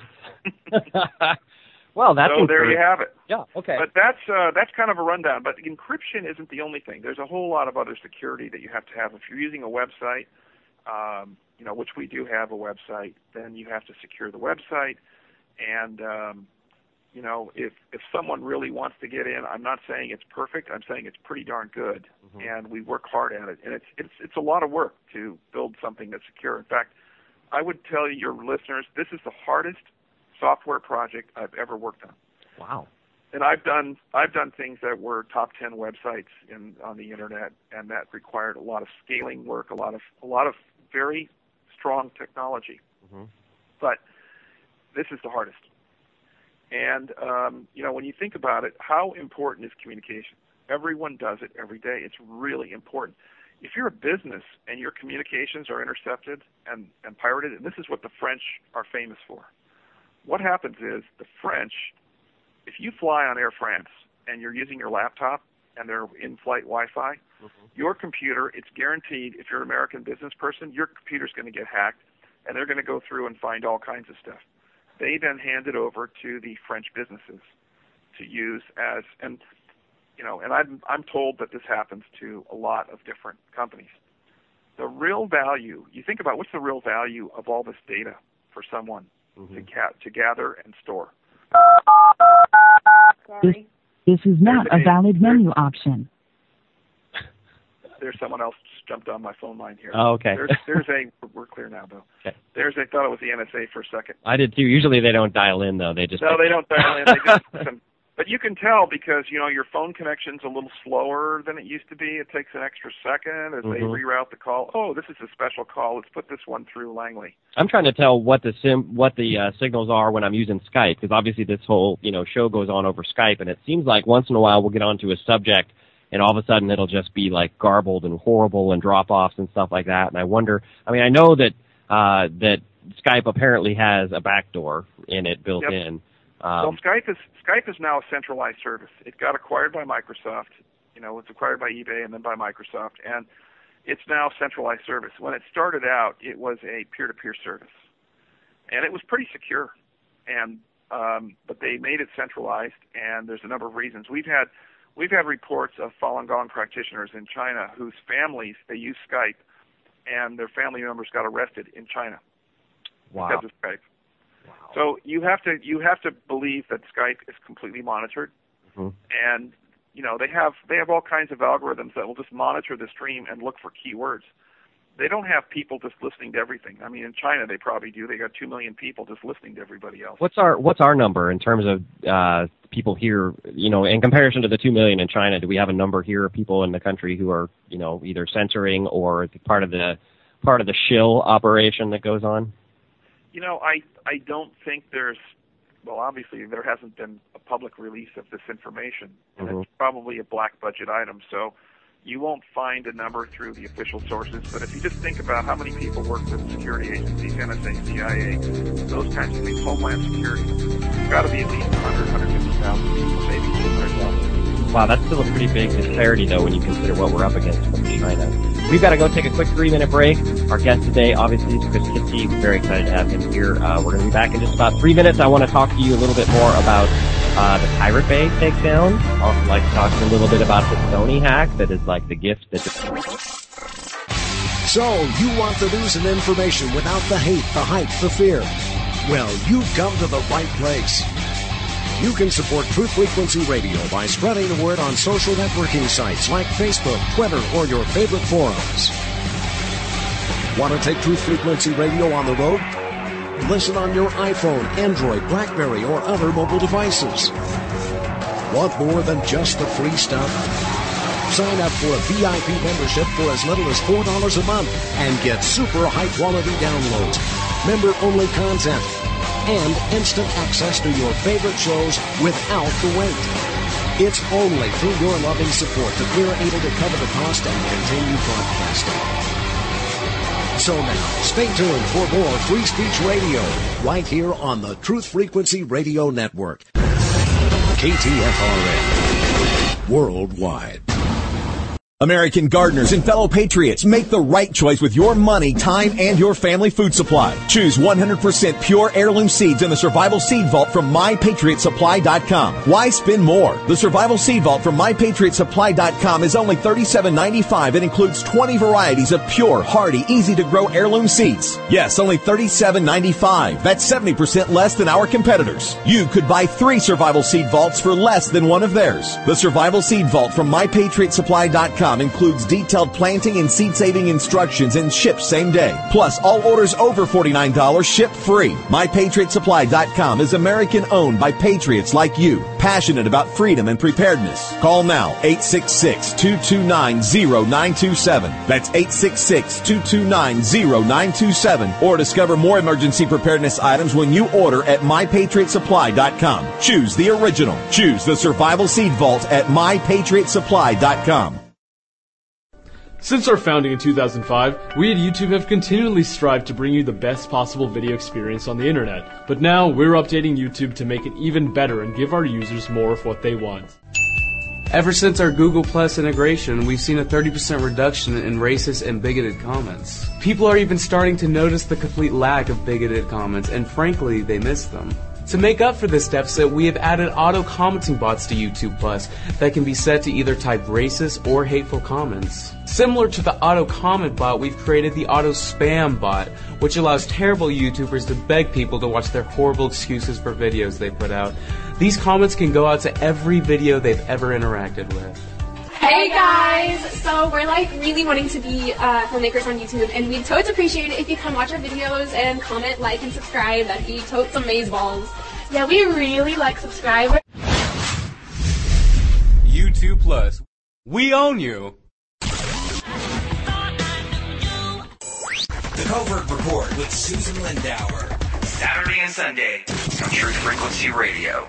Well, that's so there you have it. Yeah. Okay. But that's kind of a rundown. But encryption isn't the only thing. There's a whole lot of other security that you have to have. If you're using a website, which we do have a website, then you have to secure the website. And if someone really wants to get in, I'm not saying it's perfect. I'm saying it's pretty darn good, and we work hard at it. And it's a lot of work to build something that's secure. In fact, I would tell your listeners, this is the hardest software project I've ever worked on. Wow. And I've done things that were top 10 websites on the internet, and that required a lot of scaling work, a lot of very strong technology. But this is the hardest. And when you think about it, how important is communication? Everyone does it every day. It's really important. if you're a business and your communications are intercepted and pirated, and this is what the French are famous for, what happens is the French, if you fly on Air France and you're using your laptop and they're in-flight Wi-Fi, your computer, it's guaranteed, if you're an American business person, your computer's going to get hacked, and they're going to go through and find all kinds of stuff. They then hand it over to the French businesses to use as, and I'm told that this happens to a lot of different companies. The real value, you think about what's the real value of all this data for someone to gather and store. Sorry. This is not a valid menu option. There's someone else just jumped on my phone line here. Oh, okay. We're clear now, though. Okay. I thought it was the NSA for a second. I did too. Usually they don't dial in, though. They don't dial in. They just listen. But you can tell because, your phone connection's a little slower than it used to be. It takes an extra second as they reroute the call. Oh, this is a special call. Let's put this one through Langley. I'm trying to tell what the signals are when I'm using Skype, because obviously this whole, show goes on over Skype, and it seems like once in a while we'll get onto a subject and all of a sudden it'll just be like garbled and horrible and drop-offs and stuff like that. And I wonder, I know that Skype apparently has a backdoor in it built in. Well, Skype is now a centralized service. It got acquired by Microsoft. It's acquired by eBay and then by Microsoft, and it's now a centralized service. When it started out, it was a peer-to-peer service, and it was pretty secure. And but they made it centralized, and there's a number of reasons. We've had reports of Falun Gong practitioners in China whose families, they use Skype, and their family members got arrested in China because of Skype. Wow. So you have to believe that Skype is completely monitored, and they have all kinds of algorithms that will just monitor the stream and look for keywords. They don't have people just listening to everything. In China they probably do. They got 2 million people just listening to everybody else. What's our number in terms of people here? In comparison to the 2 million in China, do we have a number here of people in the country who are either censoring or part of the shill operation that goes on? I don't think obviously there hasn't been a public release of this information, and it's probably a black budget item, so you won't find a number through the official sources. But if you just think about how many people work with security agencies, NSA, CIA, those kinds of things, Homeland Security, it's got to be at least 100, 150,000 people, maybe 200,000. Wow, that's still a pretty big disparity, though, when you consider what we're up against from China. We've got to go take a quick 3-minute break. Our guest today, obviously, is Chris Kitze. We're very excited to have him here. We're going to be back in just about 3 minutes. I want to talk to you a little bit more about the Pirate Bay takedown. I'd also like to talk to you a little bit about the Sony hack that is like the gift that... So, you want the news and information without the hate, the hype, the fear? Well, you've come to the right place. You can support Truth Frequency Radio by spreading the word on social networking sites like Facebook, Twitter, or your favorite forums. Want to take Truth Frequency Radio on the road? Listen on your iPhone, Android, BlackBerry, or other mobile devices. Want more than just the free stuff? Sign up for a VIP membership for as little as $4 a month and get super high-quality downloads, member-only content, and instant access to your favorite shows without the wait. It's only through your loving support that we're able to cover the cost and continue broadcasting. So now, stay tuned for more Free Speech Radio right here on the Truth Frequency Radio Network. KTFRN. Worldwide. American gardeners and fellow patriots, make the right choice with your money, time, and your family food supply. Choose 100% pure heirloom seeds in the Survival Seed Vault from MyPatriotSupply.com. Why spend more? The Survival Seed Vault from MyPatriotSupply.com is only $37.95 and includes 20 varieties of pure, hardy, easy-to-grow heirloom seeds. Yes, only $37.95. That's 70% less than our competitors. You could buy 3 Survival Seed Vaults for less than one of theirs. The Survival Seed Vault from MyPatriotSupply.com includes detailed planting and seed-saving instructions and ships same day. Plus, all orders over $49 ship free. MyPatriotSupply.com is American-owned by patriots like you, passionate about freedom and preparedness. Call now, 866-229-0927. That's 866-229-0927. Or discover more emergency preparedness items when you order at MyPatriotSupply.com. Choose the original. Choose the Survival Seed Vault at MyPatriotSupply.com. Since our founding in 2005, we at YouTube have continually strived to bring you the best possible video experience on the internet. But now, we're updating YouTube to make it even better and give our users more of what they want. Ever since our Google Plus integration, we've seen a 30% reduction in racist and bigoted comments. People are even starting to notice the complete lack of bigoted comments, and frankly, they miss them. To make up for this deficit, we have added auto-commenting bots to YouTube Plus that can be set to either type racist or hateful comments. Similar to the auto-comment bot, we've created the auto-spam bot, which allows terrible YouTubers to beg people to watch their horrible excuses for videos they put out. These comments can go out to every video they've ever interacted with. Hey guys! So we're really wanting to be filmmakers on YouTube, and we'd totes appreciate it if you come watch our videos and comment, like, and subscribe. That'd be totes amazeballs. Yeah, we really like subscribers. YouTube Plus. We own you! The Covert Report with Susan Lindauer. Saturday and Sunday on Truth Frequency Radio.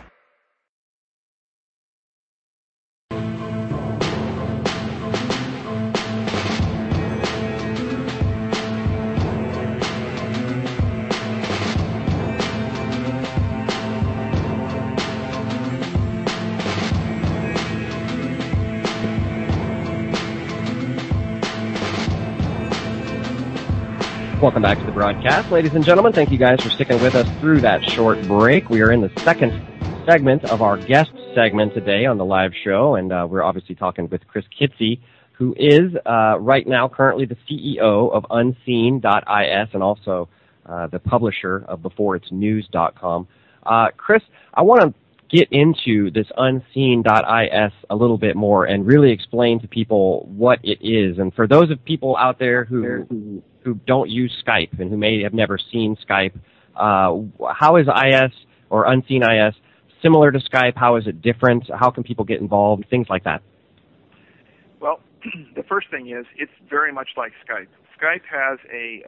Welcome back to the broadcast. Ladies and gentlemen, thank you guys for sticking with us through that short break. We are in the second segment of our guest segment today on the live show, and we're obviously talking with Chris Kitsy, who is right now currently the CEO of Unseen.is and also the publisher of BeforeIt'sNews.com. Chris, I want to get into this Unseen.is a little bit more and really explain to people what it is. And for those of people out there who don't use Skype and who may have never seen Skype, how is IS or Unseen.is similar to Skype? How is it different? How can people get involved? Things like that. Well, the first thing is it's very much like Skype. Skype has a,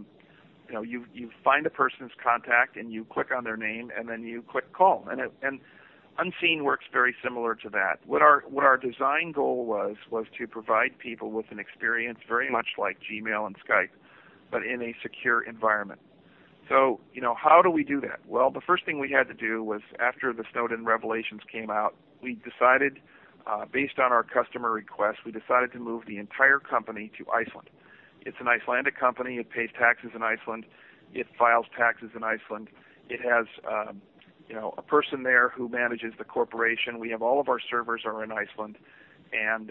you find a person's contact and you click on their name and then you click call, and Unseen works very similar to that. What our design goal was to provide people with an experience very much like Gmail and Skype, but in a secure environment. So, how do we do that? Well, the first thing we had to do was, after the Snowden revelations came out, we decided, based on our customer request, we decided to move the entire company to Iceland. It's an Icelandic company. It pays taxes in Iceland. It files taxes in Iceland. It has, a person there who manages the corporation. We have all of our servers are in Iceland, and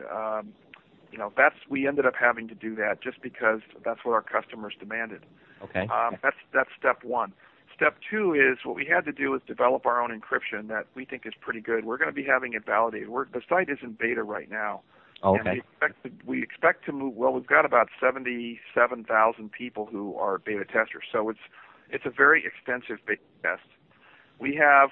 we ended up having to do that just because that's what our customers demanded. Okay. That's step one. Step two is what we had to do is develop our own encryption that we think is pretty good. We're going to be having it validated. The site is in beta right now. Okay. And we expect to move. Well, we've got about 77,000 people who are beta testers, so it's a very extensive beta test. We have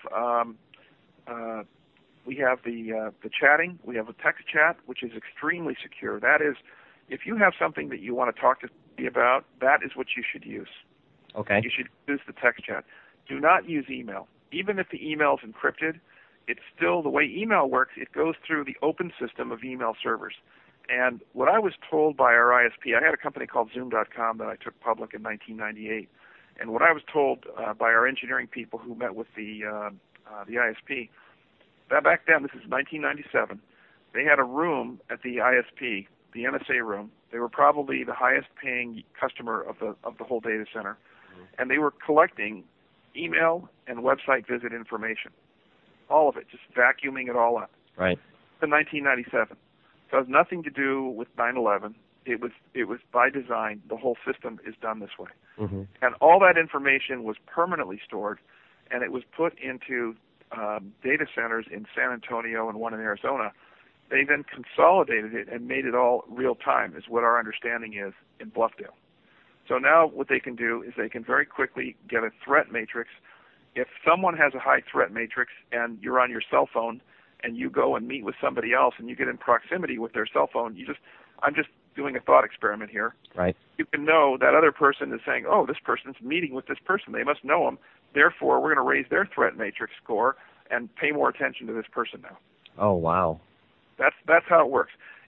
the chatting. We have a text chat, which is extremely secure. That is, if you have something that you want to talk to somebody about, that is what you should use. Okay. You should use the text chat. Do not use email. Even if the email is encrypted, it's still the way email works. It goes through the open system of email servers. And what I was told by our ISP, I had a company called Zoom.com that I took public in 1998. And what I was told by our engineering people who met with the ISP, that back then, this is 1997, they had a room at the ISP, the NSA room. They were probably the highest paying customer of the whole data center. And they were collecting email and website visit information. All of it, just vacuuming it all up. Right. In 1997. So it has nothing to do with 9/11. It was by design. The whole system is done this way. Mm-hmm. And all that information was permanently stored, and it was put into data centers in San Antonio and one in Arizona. They then consolidated it and made it all real time, is what our understanding is, in Bluffdale. So now what they can do is they can very quickly get a threat matrix. If someone has a high threat matrix and you're on your cell phone and you go and meet with somebody else and you get in proximity with their cell phone, I'm just doing a thought experiment here. Right. You can know that other person is saying, oh, this person's meeting with this person. They must know him. Therefore, we're going to raise their threat matrix score and pay more attention to this person now. Oh, wow. That's how it works.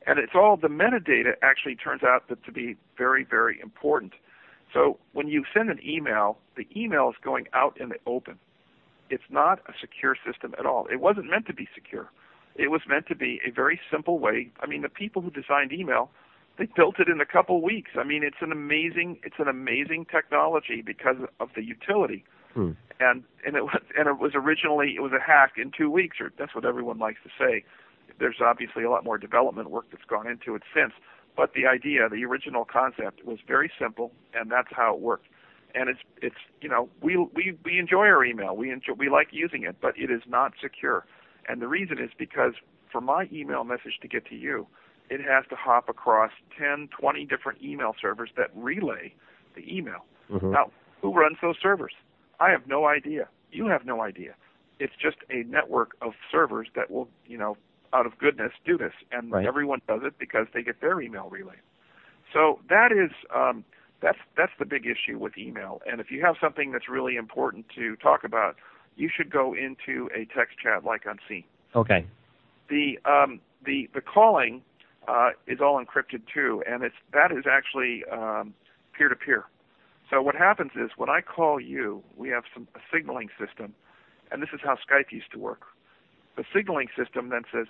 And it's all the metadata actually turns out to be very, very important. So when you send an email, the email is going out in the open. It's not a secure system at all. It wasn't meant to be secure. It was meant to be a very simple way. I mean, the people who designed email, they built it in a couple of weeks. I mean, it's an amazing technology because of the utility. And it was originally a hack in 2 weeks, or that's what everyone likes to say. There's obviously a lot more development work that's gone into it since, but the idea, the original concept, was very simple, and that's how it worked. And it's we enjoy our email, we like using it, but it is not secure. And the reason is because for my email message to get to you, it has to hop across 10, 20 different email servers that relay the email. Now, who runs those servers? I have no idea. You have no idea. It's just a network of servers that will, out of goodness, do this. And everyone does it because they get their email relayed. So that is that's the big issue with email. And if you have something that's really important to talk about, you should go into a text chat like Unseen. Okay. The calling is all encrypted too, and that is actually peer-to-peer. So what happens is when I call you, we have a signaling system, and this is how Skype used to work. The signaling system then says,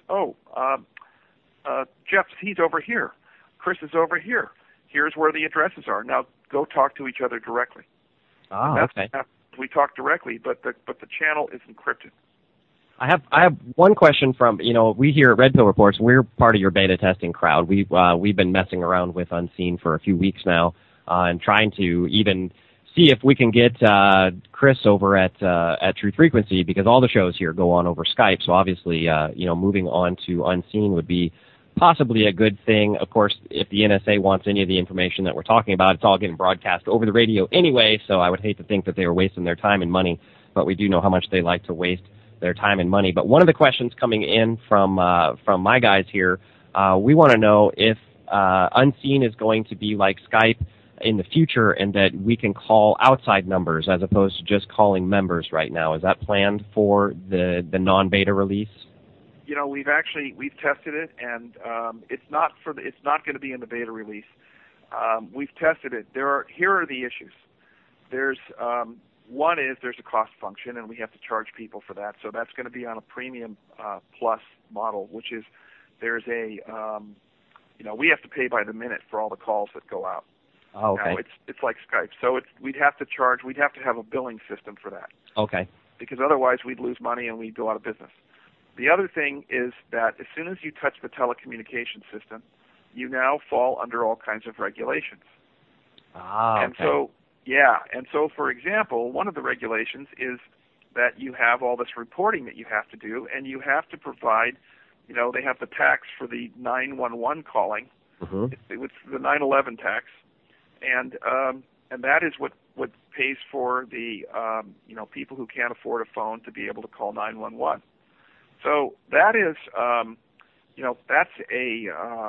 Jeff, he's over here. Chris is over here. Here's where the addresses are. Now go talk to each other directly. Okay. We talk directly, but the channel is encrypted. I have one question from, we here at Red Pill Reports, we're part of your beta testing crowd. We've been messing around with Unseen for a few weeks now, and trying to even see if we can get Chris over at Truth Frequency, because all the shows here go on over Skype. So obviously, moving on to Unseen would be possibly a good thing. Of course, if the NSA wants any of the information that we're talking about, it's all getting broadcast over the radio anyway. So I would hate to think that they were wasting their time and money, but we do know how much they like to waste their time and money. But one of the questions coming in from my guys here, we want to know if Unseen is going to be like Skype in the future, and that we can call outside numbers as opposed to just calling members right now. Is that planned for the non-beta release? We've tested it, and it's not going to be in the beta release. We've tested it. Here are the issues. There's one is there's a cost function, and we have to charge people for that. So that's going to be on a premium plus model, which is there's a we have to pay by the minute for all the calls that go out. Oh, okay. Now, it's like Skype. So we'd have to have a billing system for that. Okay. Because otherwise we'd lose money and we'd go out of business. The other thing is that as soon as you touch the telecommunications system, you now fall under all kinds of regulations. Okay. And so for example, one of the regulations is that you have all this reporting that you have to do, and you have to provide, they have the tax for the 911 calling. It's the 911 tax. And that is what pays for the people who can't afford a phone to be able to call 911. So that is that's a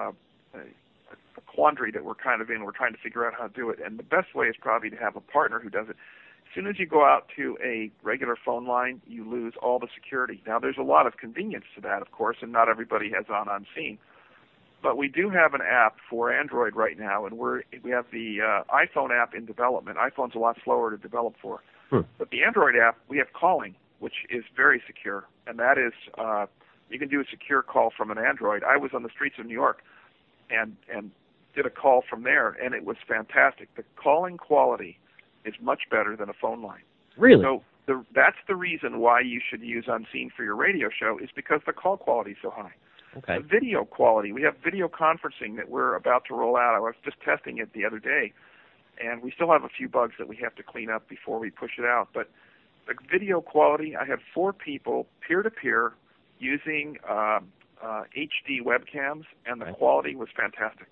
quandary that we're kind of in. We're trying to figure out how to do it, and the best way is probably to have a partner who does it. As soon as you go out to a regular phone line, you lose all the security. Now there's a lot of convenience to that, of course, and not everybody has on Unseen. But we do have an app for Android right now, and we have the iPhone app in development. iPhone's a lot slower to develop for. But the Android app, we have calling, which is very secure, and that is you can do a secure call from an Android. I was on the streets of New York and did a call from there, and it was fantastic. The calling quality is much better than a phone line. Really? So that's the reason why you should use Unseen for your radio show, is because the call quality is so high. Okay. The video quality, we have video conferencing that we're about to roll out. I was just testing it the other day, and we still have a few bugs that we have to clean up before we push it out. But the video quality, I had 4 people peer-to-peer using HD webcams, and the quality was fantastic.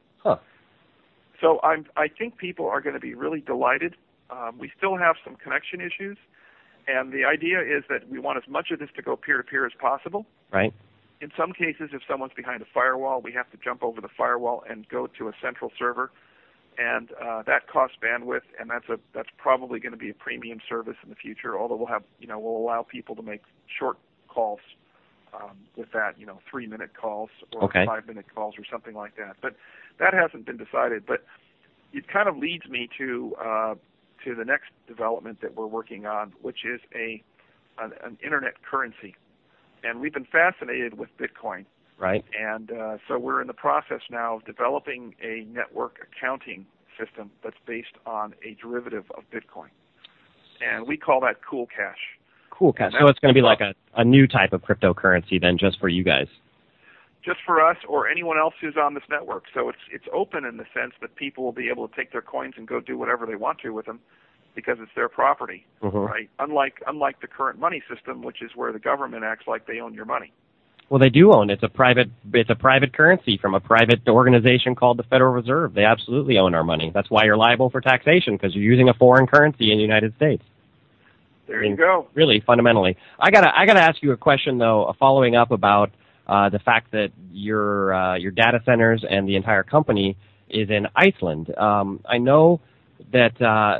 So I think people are going to be really delighted. We still have some connection issues, and the idea is that we want as much of this to go peer-to-peer as possible. Right. In some cases, if someone's behind a firewall, we have to jump over the firewall and go to a central server, and that costs bandwidth, and that's probably going to be a premium service in the future. Although we'll allow people to make short calls with that, 3-minute calls or Okay. 5-minute calls or something like that. But that hasn't been decided. But it kind of leads me to the next development that we're working on, which is an internet currency. And we've been fascinated with Bitcoin. Right. And so we're in the process now of developing a network accounting system that's based on a derivative of Bitcoin. And we call that Cool Cash. Cool Cash. So it's going to be like a new type of cryptocurrency then, just for you guys. Just for us or anyone else who's on this network. So it's open in the sense that people will be able to take their coins and go do whatever they want to with them because it's their property, right? Unlike the current money system, which is where the government acts like they own your money. Well, they do own it. It's a private currency from a private organization called the Federal Reserve. They absolutely own our money. That's why you're liable for taxation, because you're using a foreign currency in the United States. There you go. Really, fundamentally. I gotta ask you a question though, following up about the fact that your data centers and the entire company is in Iceland. I know that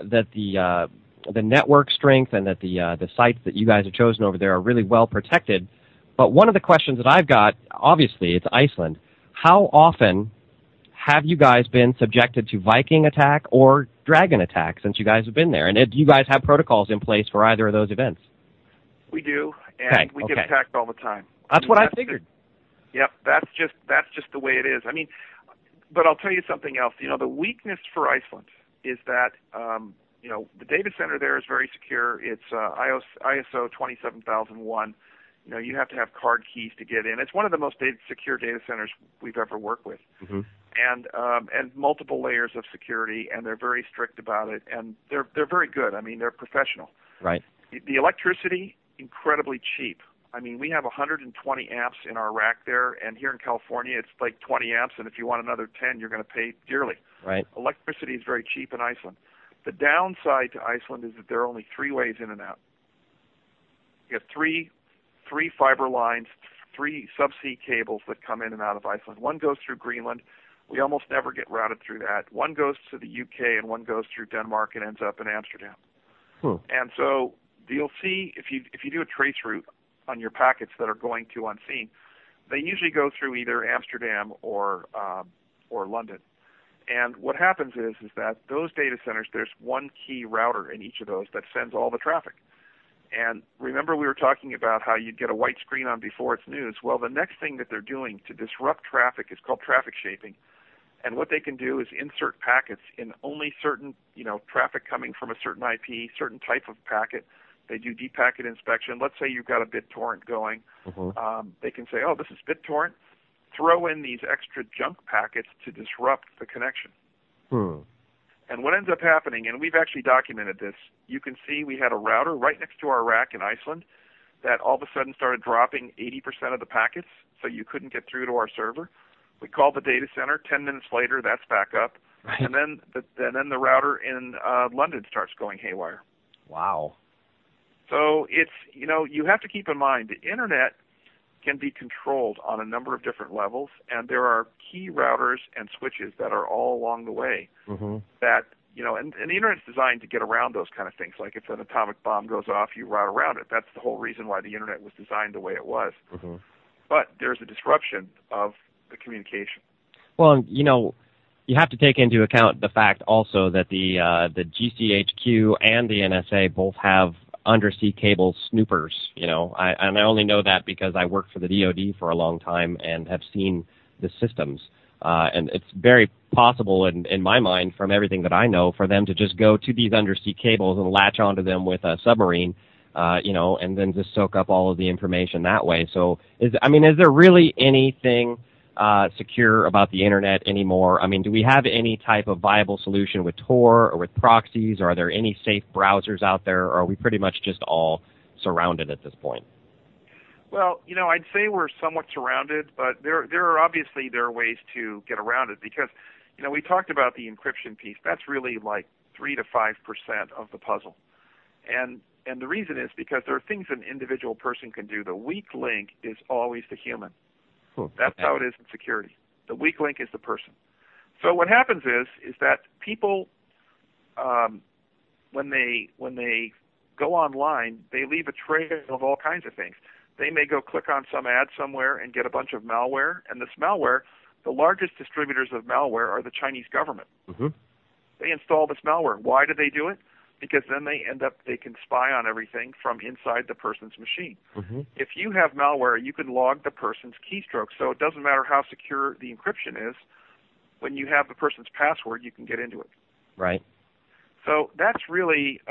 the network strength and that the sites that you guys have chosen over there are really well protected. But one of the questions that I've got, obviously, it's Iceland. How often have you guys been subjected to Viking attack or Dragon attack since you guys have been there? And do you guys have protocols in place for either of those events? We do, and we get attacked all the time. That's what I figured. Yep, that's just the way it is. I mean, but I'll tell you something else. The weakness for Iceland is that the data center there is very secure. It's ISO 27001. You have to have card keys to get in. It's one of the most secure data centers we've ever worked with, and multiple layers of security, and they're very strict about it, and they're very good. I mean, they're professional. Right. The electricity, incredibly cheap. I mean, we have 120 amps in our rack there, and here in California, it's like 20 amps, and if you want another 10, you're going to pay dearly. Right. Electricity is very cheap in Iceland. The downside to Iceland is that there are only 3 ways in and out. You have three fiber lines, 3 subsea cables that come in and out of Iceland. One goes through Greenland. We almost never get routed through that. One goes to the UK, and one goes through Denmark and ends up in Amsterdam. And so you'll see, if you do a trace route on your packets that are going to Unseen, they usually go through either Amsterdam or London. And what happens is that those data centers, there's one key router in each of those that sends all the traffic. And remember we were talking about how you'd get a white screen on before it's news. Well, the next thing that they're doing to disrupt traffic is called traffic shaping. And what they can do is insert packets in only certain, traffic coming from a certain IP, certain type of packet. They do deep packet inspection. Let's say you've got a BitTorrent going. They can say, oh, this is BitTorrent. Throw in these extra junk packets to disrupt the connection. And what ends up happening, and we've actually documented this, you can see we had a router right next to our rack in Iceland that all of a sudden started dropping 80% of the packets, so you couldn't get through to our server. We called the data center. 10 minutes later, that's back up. Right. And then the router in London starts going haywire. Wow. So it's, you have to keep in mind the Internet can be controlled on a number of different levels, and there are key routers and switches that are all along the way that, and the Internet's designed to get around those kind of things. Like if an atomic bomb goes off, you route around it. That's the whole reason why the Internet was designed the way it was. But there's a disruption of the communication. Well, you have to take into account the fact also that the GCHQ and the NSA both have undersea cable snoopers. I only know that because I worked for the DoD for a long time and have seen the systems. And it's very possible, in my mind, from everything that I know, for them to just go to these undersea cables and latch onto them with a submarine, and then just soak up all of the information that way. So, is there really anything secure about the Internet anymore? I mean, do we have any type of viable solution with Tor or with proxies? Or are there any safe browsers out there? Or are we pretty much just all surrounded at this point? Well, I'd say we're somewhat surrounded, but there are ways to get around it because, we talked about the encryption piece. That's really like 3 to 5% of the puzzle. And the reason is because there are things an individual person can do. The weak link is always the human. That's how it is in security. The weak link is the person. So what happens is that people, when they go online, they leave a trail of all kinds of things. they may go click on some ad somewhere and get a bunch of malware. And this malware, the largest distributors of malware are the Chinese government. Mm-hmm. They install this malware. Why do they do it? Because then they can spy on everything from inside the person's machine. Mm-hmm. If you have malware, you can log the person's keystrokes. So it doesn't matter how secure the encryption is. When you have the person's password, you can get into it. Right. So that's really,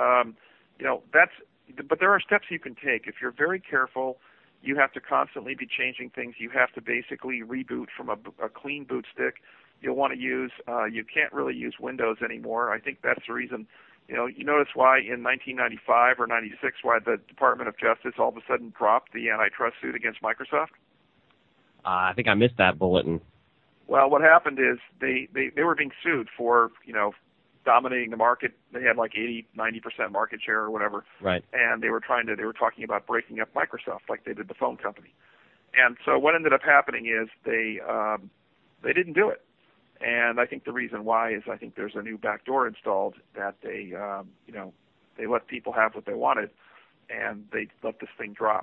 but there are steps you can take. If you're very careful, you have to constantly be changing things. You have to basically reboot from a clean boot stick. You'll want to use, you can't really use Windows anymore. I think that's the reason. You notice why in 1995 or 96, why the Department of Justice all of a sudden dropped the antitrust suit against Microsoft? I think I missed that bulletin. Well, what happened is they were being sued for, dominating the market. They had like 80-90% market share or whatever. Right. And they were talking about breaking up Microsoft like they did the phone company. And so what ended up happening is they didn't do it. And I think the reason why is I think there's a new backdoor installed that they let people have what they wanted, and they let this thing drop.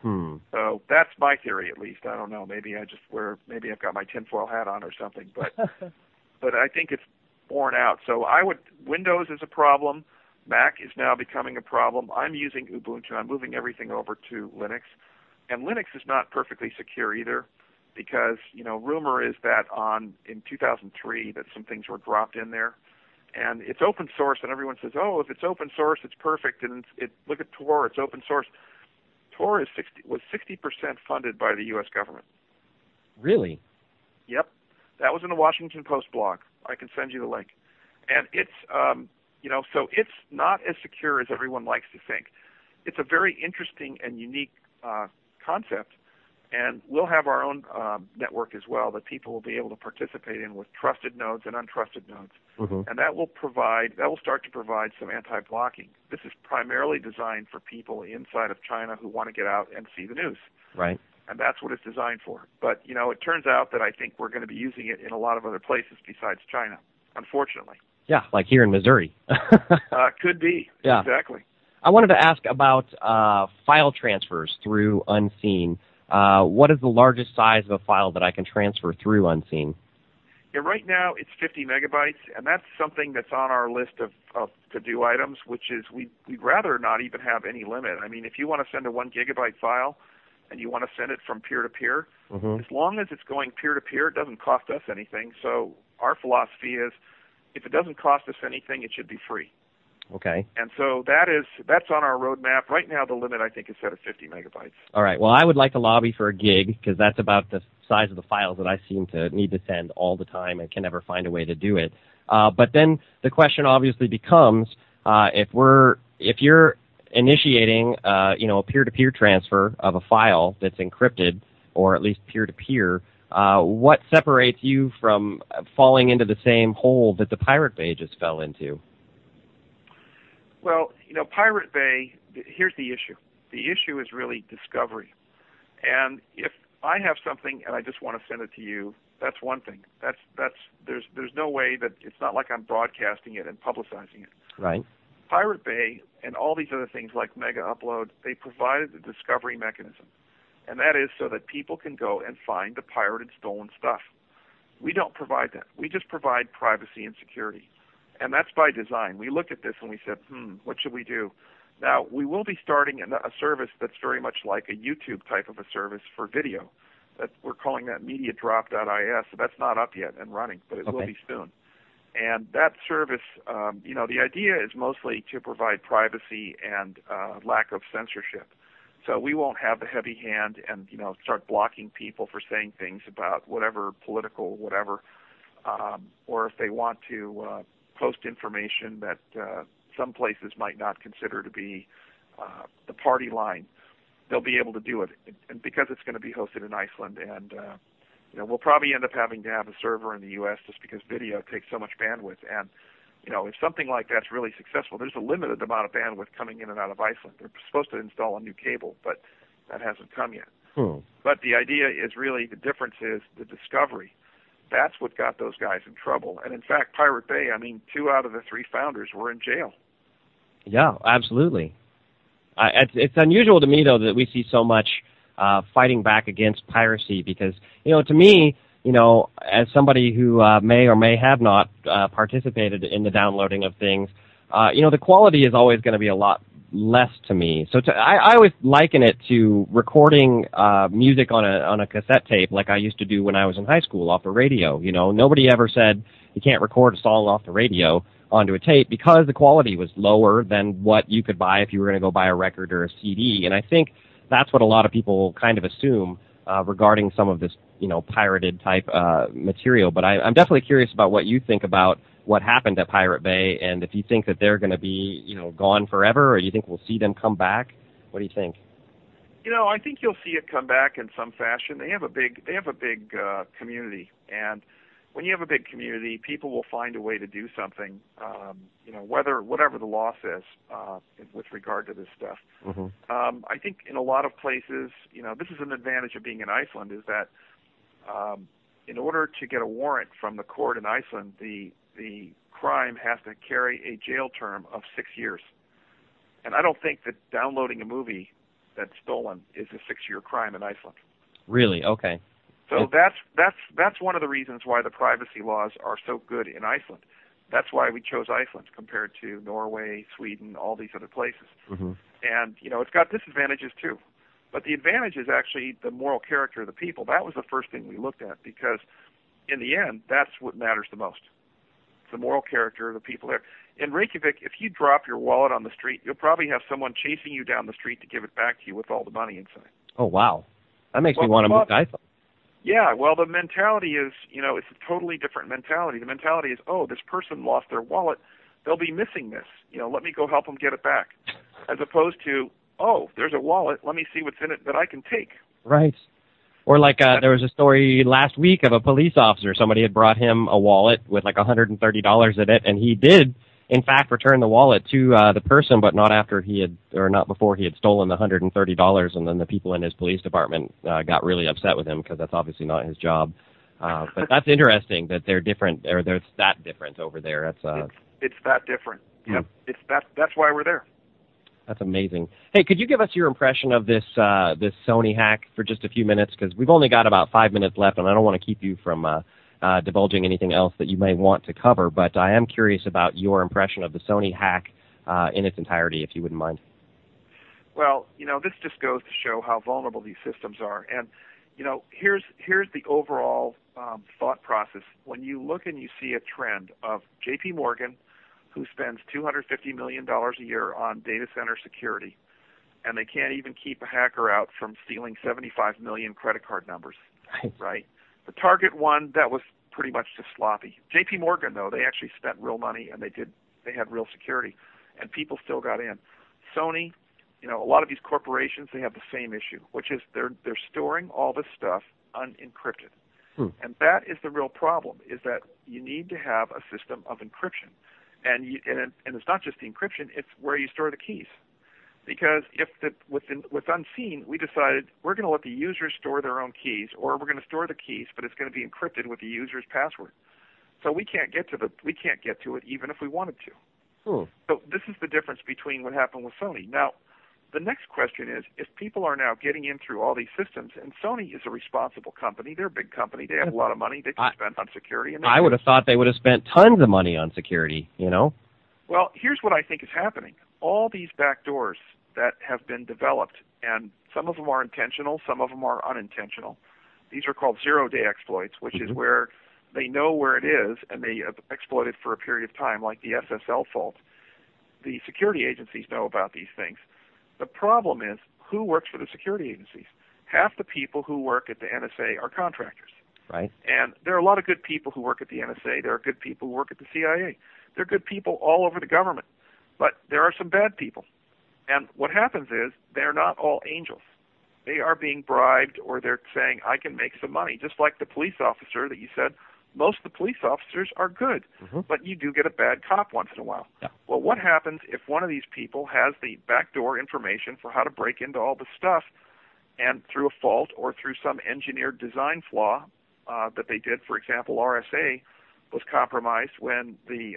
So that's my theory, at least. I don't know. Maybe I've got my tinfoil hat on or something, but but I think it's borne out. So Windows is a problem. Mac is now becoming a problem. I'm using Ubuntu. I'm moving everything over to Linux, and Linux is not perfectly secure either. Because, rumor is that in 2003 that some things were dropped in there. And it's open source, and everyone says, if it's open source, it's perfect. And look at Tor, it's open source. Tor was 60% funded by the U.S. government. Really? Yep. That was in the Washington Post blog. I can send you the link. And it's, so it's not as secure as everyone likes to think. It's a very interesting and unique concept. And we'll have our own network as well that people will be able to participate in with trusted nodes and untrusted nodes. Mm-hmm. And that will start to provide some anti-blocking. This is primarily designed for people inside of China who want to get out and see the news. Right. And that's what it's designed for. But, it turns out that I think we're going to be using it in a lot of other places besides China, unfortunately. Yeah, like here in Missouri. Could be. Yeah. Exactly. I wanted to ask about file transfers through Unseen. What is the largest size of a file that I can transfer through Unseen? Yeah, right now it's 50 megabytes, and that's something that's on our list of to-do items, which is we'd rather not even have any limit. I mean, if you want to send a 1 gigabyte file and you want to send it from peer-to-peer, as long as it's going peer-to-peer, it doesn't cost us anything. So our philosophy is if it doesn't cost us anything, it should be free. Okay. And so that's on our roadmap. Right now, the limit, I think, is set at 50 megabytes. All right. Well, I would like to lobby for a gig because that's about the size of the files that I seem to need to send all the time and can never find a way to do it. But then the question obviously becomes, if you're initiating, a peer-to-peer transfer of a file that's encrypted, or at least peer-to-peer, what separates you from falling into the same hole that the Pirate Bay just fell into? Well, Pirate Bay, here's the issue. The issue is really discovery. And if I have something and I just want to send it to you, that's one thing. There's no way that it's not like I'm broadcasting it and publicizing it. Right. Pirate Bay and all these other things like Mega Upload, they provided the discovery mechanism. And that is so that people can go and find the pirated, stolen stuff. We don't provide that. We just provide privacy and security. And that's by design. We looked at this and we said, what should we do? Now, we will be starting a service that's very much like a YouTube type of a service for video. We're calling that MediaDrop.is. So that's not up yet and running, but it will be soon. And that service, the idea is mostly to provide privacy and lack of censorship. So we won't have the heavy hand and, start blocking people for saying things about whatever political whatever, or if they want to post information that some places might not consider to be the party line, they'll be able to do it. And because it's going to be hosted in Iceland, and we'll probably end up having to have a server in the U.S. just because video takes so much bandwidth. And if something like that's really successful, there's a limited amount of bandwidth coming in and out of Iceland. They're supposed to install a new cable, but that hasn't come yet. But the idea is really the difference is the discovery. That's what got those guys in trouble. And in fact, Pirate Bay, 2 out of the 3 founders were in jail. Yeah, absolutely. It's unusual to me, though, that we see so much fighting back against piracy? Because, to me, as somebody who may or may have not participated in the downloading of things, the quality is always going to be a lot less to me. So I always liken it to recording music on a cassette tape like I used to do when I was in high school off the radio. Nobody ever said you can't record a song off the radio onto a tape because the quality was lower than what you could buy if you were going to go buy a record or a CD. And I think that's what a lot of people kind of assume regarding some of this, pirated type material. But I'm definitely curious about what you think about what happened at Pirate Bay, and if you think that they're going to be, gone forever, or you think we'll see them come back. What do you think? I think you'll see it come back in some fashion. They have a big community, and when you have a big community, people will find a way to do something. Whatever the law says with regard to this stuff. Mm-hmm. I think in a lot of places, this is an advantage of being in Iceland, is that in order to get a warrant from the court in Iceland, the crime has to carry a jail term of 6 years. And I don't think that downloading a movie that's stolen is a 6-year crime in Iceland. Really? Okay. So that's one of the reasons why the privacy laws are so good in Iceland. That's why we chose Iceland compared to Norway, Sweden, all these other places. Mm-hmm. And, it's got disadvantages too. But the advantage is actually the moral character of the people. That was the first thing we looked at, because in the end, that's what matters the most. It's the moral character of the people there. In Reykjavik, if you drop your wallet on the street, you'll probably have someone chasing you down the street to give it back to you with all the money inside. Oh, wow. That makes me want to move to Iceland. Yeah, well, the mentality is, it's a totally different mentality. The mentality is, this person lost their wallet. They'll be missing this. Let me go help them get it back. As opposed to, there's a wallet. Let me see what's in it that I can take. Right. Or like there was a story last week of a police officer. Somebody had brought him a wallet with like $130 in it, and he did, in fact, return the wallet to the person, but not before he had stolen the $130. And then the people in his police department got really upset with him because that's obviously not his job. But that's interesting that they're different, or there's that different over there. It's that different. Yep. That's why we're there. That's amazing. Hey, could you give us your impression of this Sony hack for just a few minutes? Because we've only got about 5 minutes left, and I don't want to keep you from divulging anything else that you may want to cover. But I am curious about your impression of the Sony hack in its entirety, if you wouldn't mind. Well, this just goes to show how vulnerable these systems are. And, here's the overall thought process. When you look and you see a trend of J.P. Morgan, who spends $250 million a year on data center security, and they can't even keep a hacker out from stealing 75 million credit card numbers, right? The Target one, that was pretty much just sloppy. J.P. Morgan, though, they actually spent real money, and they had real security, and people still got in. Sony, a lot of these corporations, they have the same issue, which is they're storing all this stuff unencrypted. And that is the real problem, is that you need to have a system of encryption. And it's not just the encryption, it's where you store the keys. Because with Unseen, we decided we're going to let the users store their own keys, or we're going to store the keys, but it's going to be encrypted with the user's password. So we can't get to it even if we wanted to. So this is the difference between what happened with Sony. Now, the next question is, if people are now getting in through all these systems, and Sony is a responsible company, they're a big company, they have a lot of money they can spend on security. And I would have thought they would have spent tons of money on security, Well, here's what I think is happening. All these back doors that have been developed, and some of them are intentional, some of them are unintentional. These are called zero-day exploits, which is where they know where it is, and they exploit it for a period of time, like the SSL fault. The security agencies know about these things. The problem is, who works for the security agencies? Half the people who work at the NSA are contractors. Right. And there are a lot of good people who work at the NSA. There are good people who work at the CIA. There are good people all over the government. But there are some bad people. And what happens is, they're not all angels. They are being bribed, or they're saying, I can make some money. Just like the police officer that you said, most of the police officers are good, but you do get a bad cop once in a while. Yeah. Well, what happens if one of these people has the backdoor information for how to break into all the stuff, and through a fault or through some engineered design flaw that they did, for example, RSA was compromised when the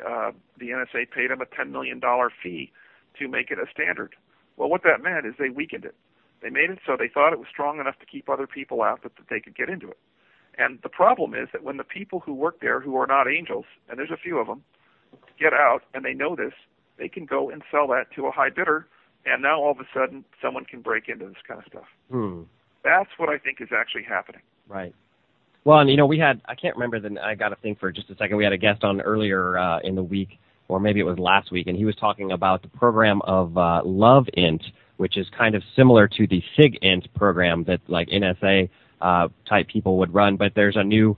NSA paid them a $10 million fee to make it a standard. Well, what that meant is they weakened it. They made it so they thought it was strong enough to keep other people out, but that they could get into it. And the problem is that when the people who work there who are not angels, and there's a few of them, get out and they know this, they can go and sell that to a high bidder, and now all of a sudden someone can break into this kind of stuff. That's what I think is actually happening. Right. Well, and we had, I can't remember, I got to think for just a second, we had a guest on earlier in the week, or maybe it was last week, and he was talking about the program of LoveInt, which is kind of similar to the SIGINT program that like NSA type people would run, but there's a new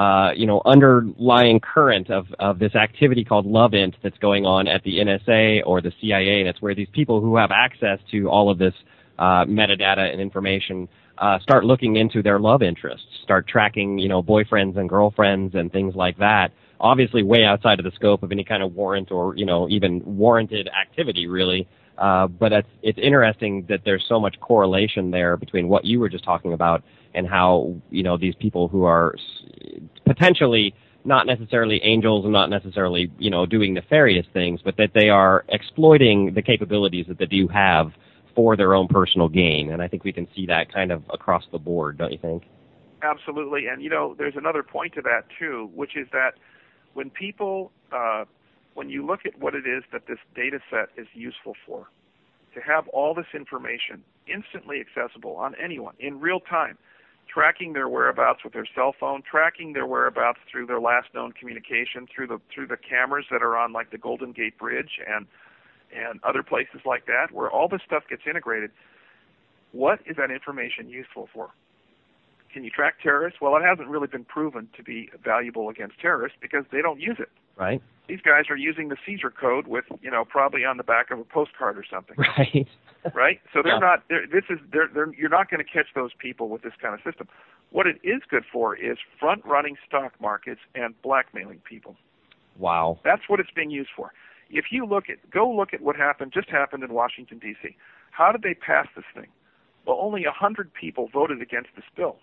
underlying current of this activity called LoveInt that's going on at the NSA or the CIA, and it's where these people who have access to all of this metadata and information start looking into their love interests, start tracking, boyfriends and girlfriends and things like that. Obviously way outside of the scope of any kind of warrant or, even warranted activity, really. But it's interesting that there's so much correlation there between what you were just talking about and how, these people who are potentially not necessarily angels and not necessarily, doing nefarious things, but that they are exploiting the capabilities that they do have for their own personal gain. And I think we can see that kind of across the board, don't you think? Absolutely. And, there's another point to that, too, which is that when people, when you look at what it is that this data set is useful for, to have all this information instantly accessible on anyone in real time, tracking their whereabouts with their cell phone, tracking their whereabouts through their last known communication, through the cameras that are on like the Golden Gate Bridge and other places like that, where all this stuff gets integrated. What is that information useful for? Can you track terrorists? Well, it hasn't really been proven to be valuable against terrorists because they don't use it. Right. These guys are using the Caesar code with, probably on the back of a postcard or something. Right. Right? So they're not. You're not going to catch those people with this kind of system. What it is good for is front-running stock markets and blackmailing people. Wow. That's what it's being used for. If you go look at what just happened in Washington, D.C. How did they pass this thing? Well, only 100 people voted against this bill.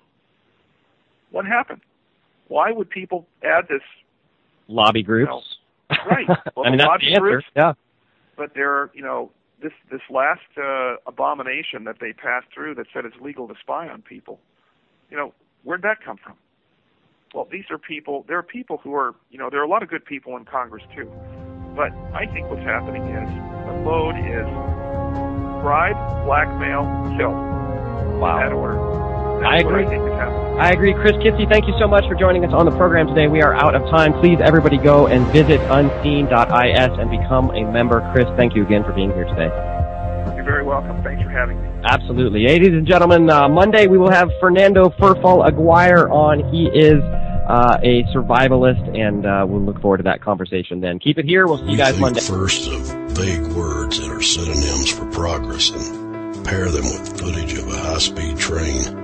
What happened? Why would people add this? Lobby groups. Right. Well, that's lobby the answer. Groups, yeah. But there, this last abomination that they passed through that said it's legal to spy on people, where'd that come from? Well, these are people, there are people who are, there are a lot of good people in Congress too. But I think what's happening is the mode is bribe, blackmail, kill. Wow. In that order. I agree. What I think is happening. I agree. Chris Kitsy, thank you so much for joining us on the program today. We are out of time. Please, everybody, go and visit unseen.is and become a member. Chris, thank you again for being here today. You're very welcome. Thanks for having me. Absolutely. Ladies and gentlemen, Monday we will have Fernando Furfall Aguirre on. He is a survivalist, and we'll look forward to that conversation then. Keep it here. We'll see you guys Monday. First of vague words that are synonyms for progress and pair them with footage of a high-speed train.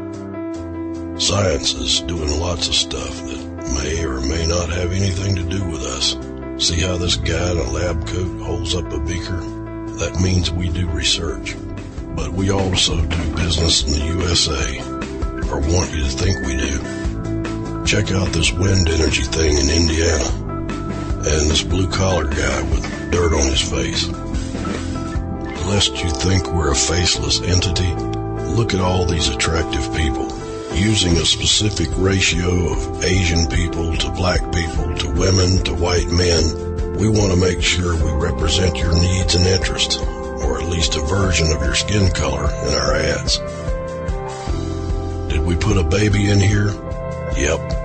Science is doing lots of stuff that may or may not have anything to do with us. See how this guy in a lab coat holds up a beaker? That means we do research. But we also do business in the USA, or want you to think we do. Check out this wind energy thing in Indiana, and this blue-collar guy with dirt on his face. Lest you think we're a faceless entity, look at all these attractive people. Using a specific ratio of Asian people to black people to women to white men, we want to make sure we represent your needs and interests, or at least a version of your skin color in our ads. Did we put a baby in here? Yep.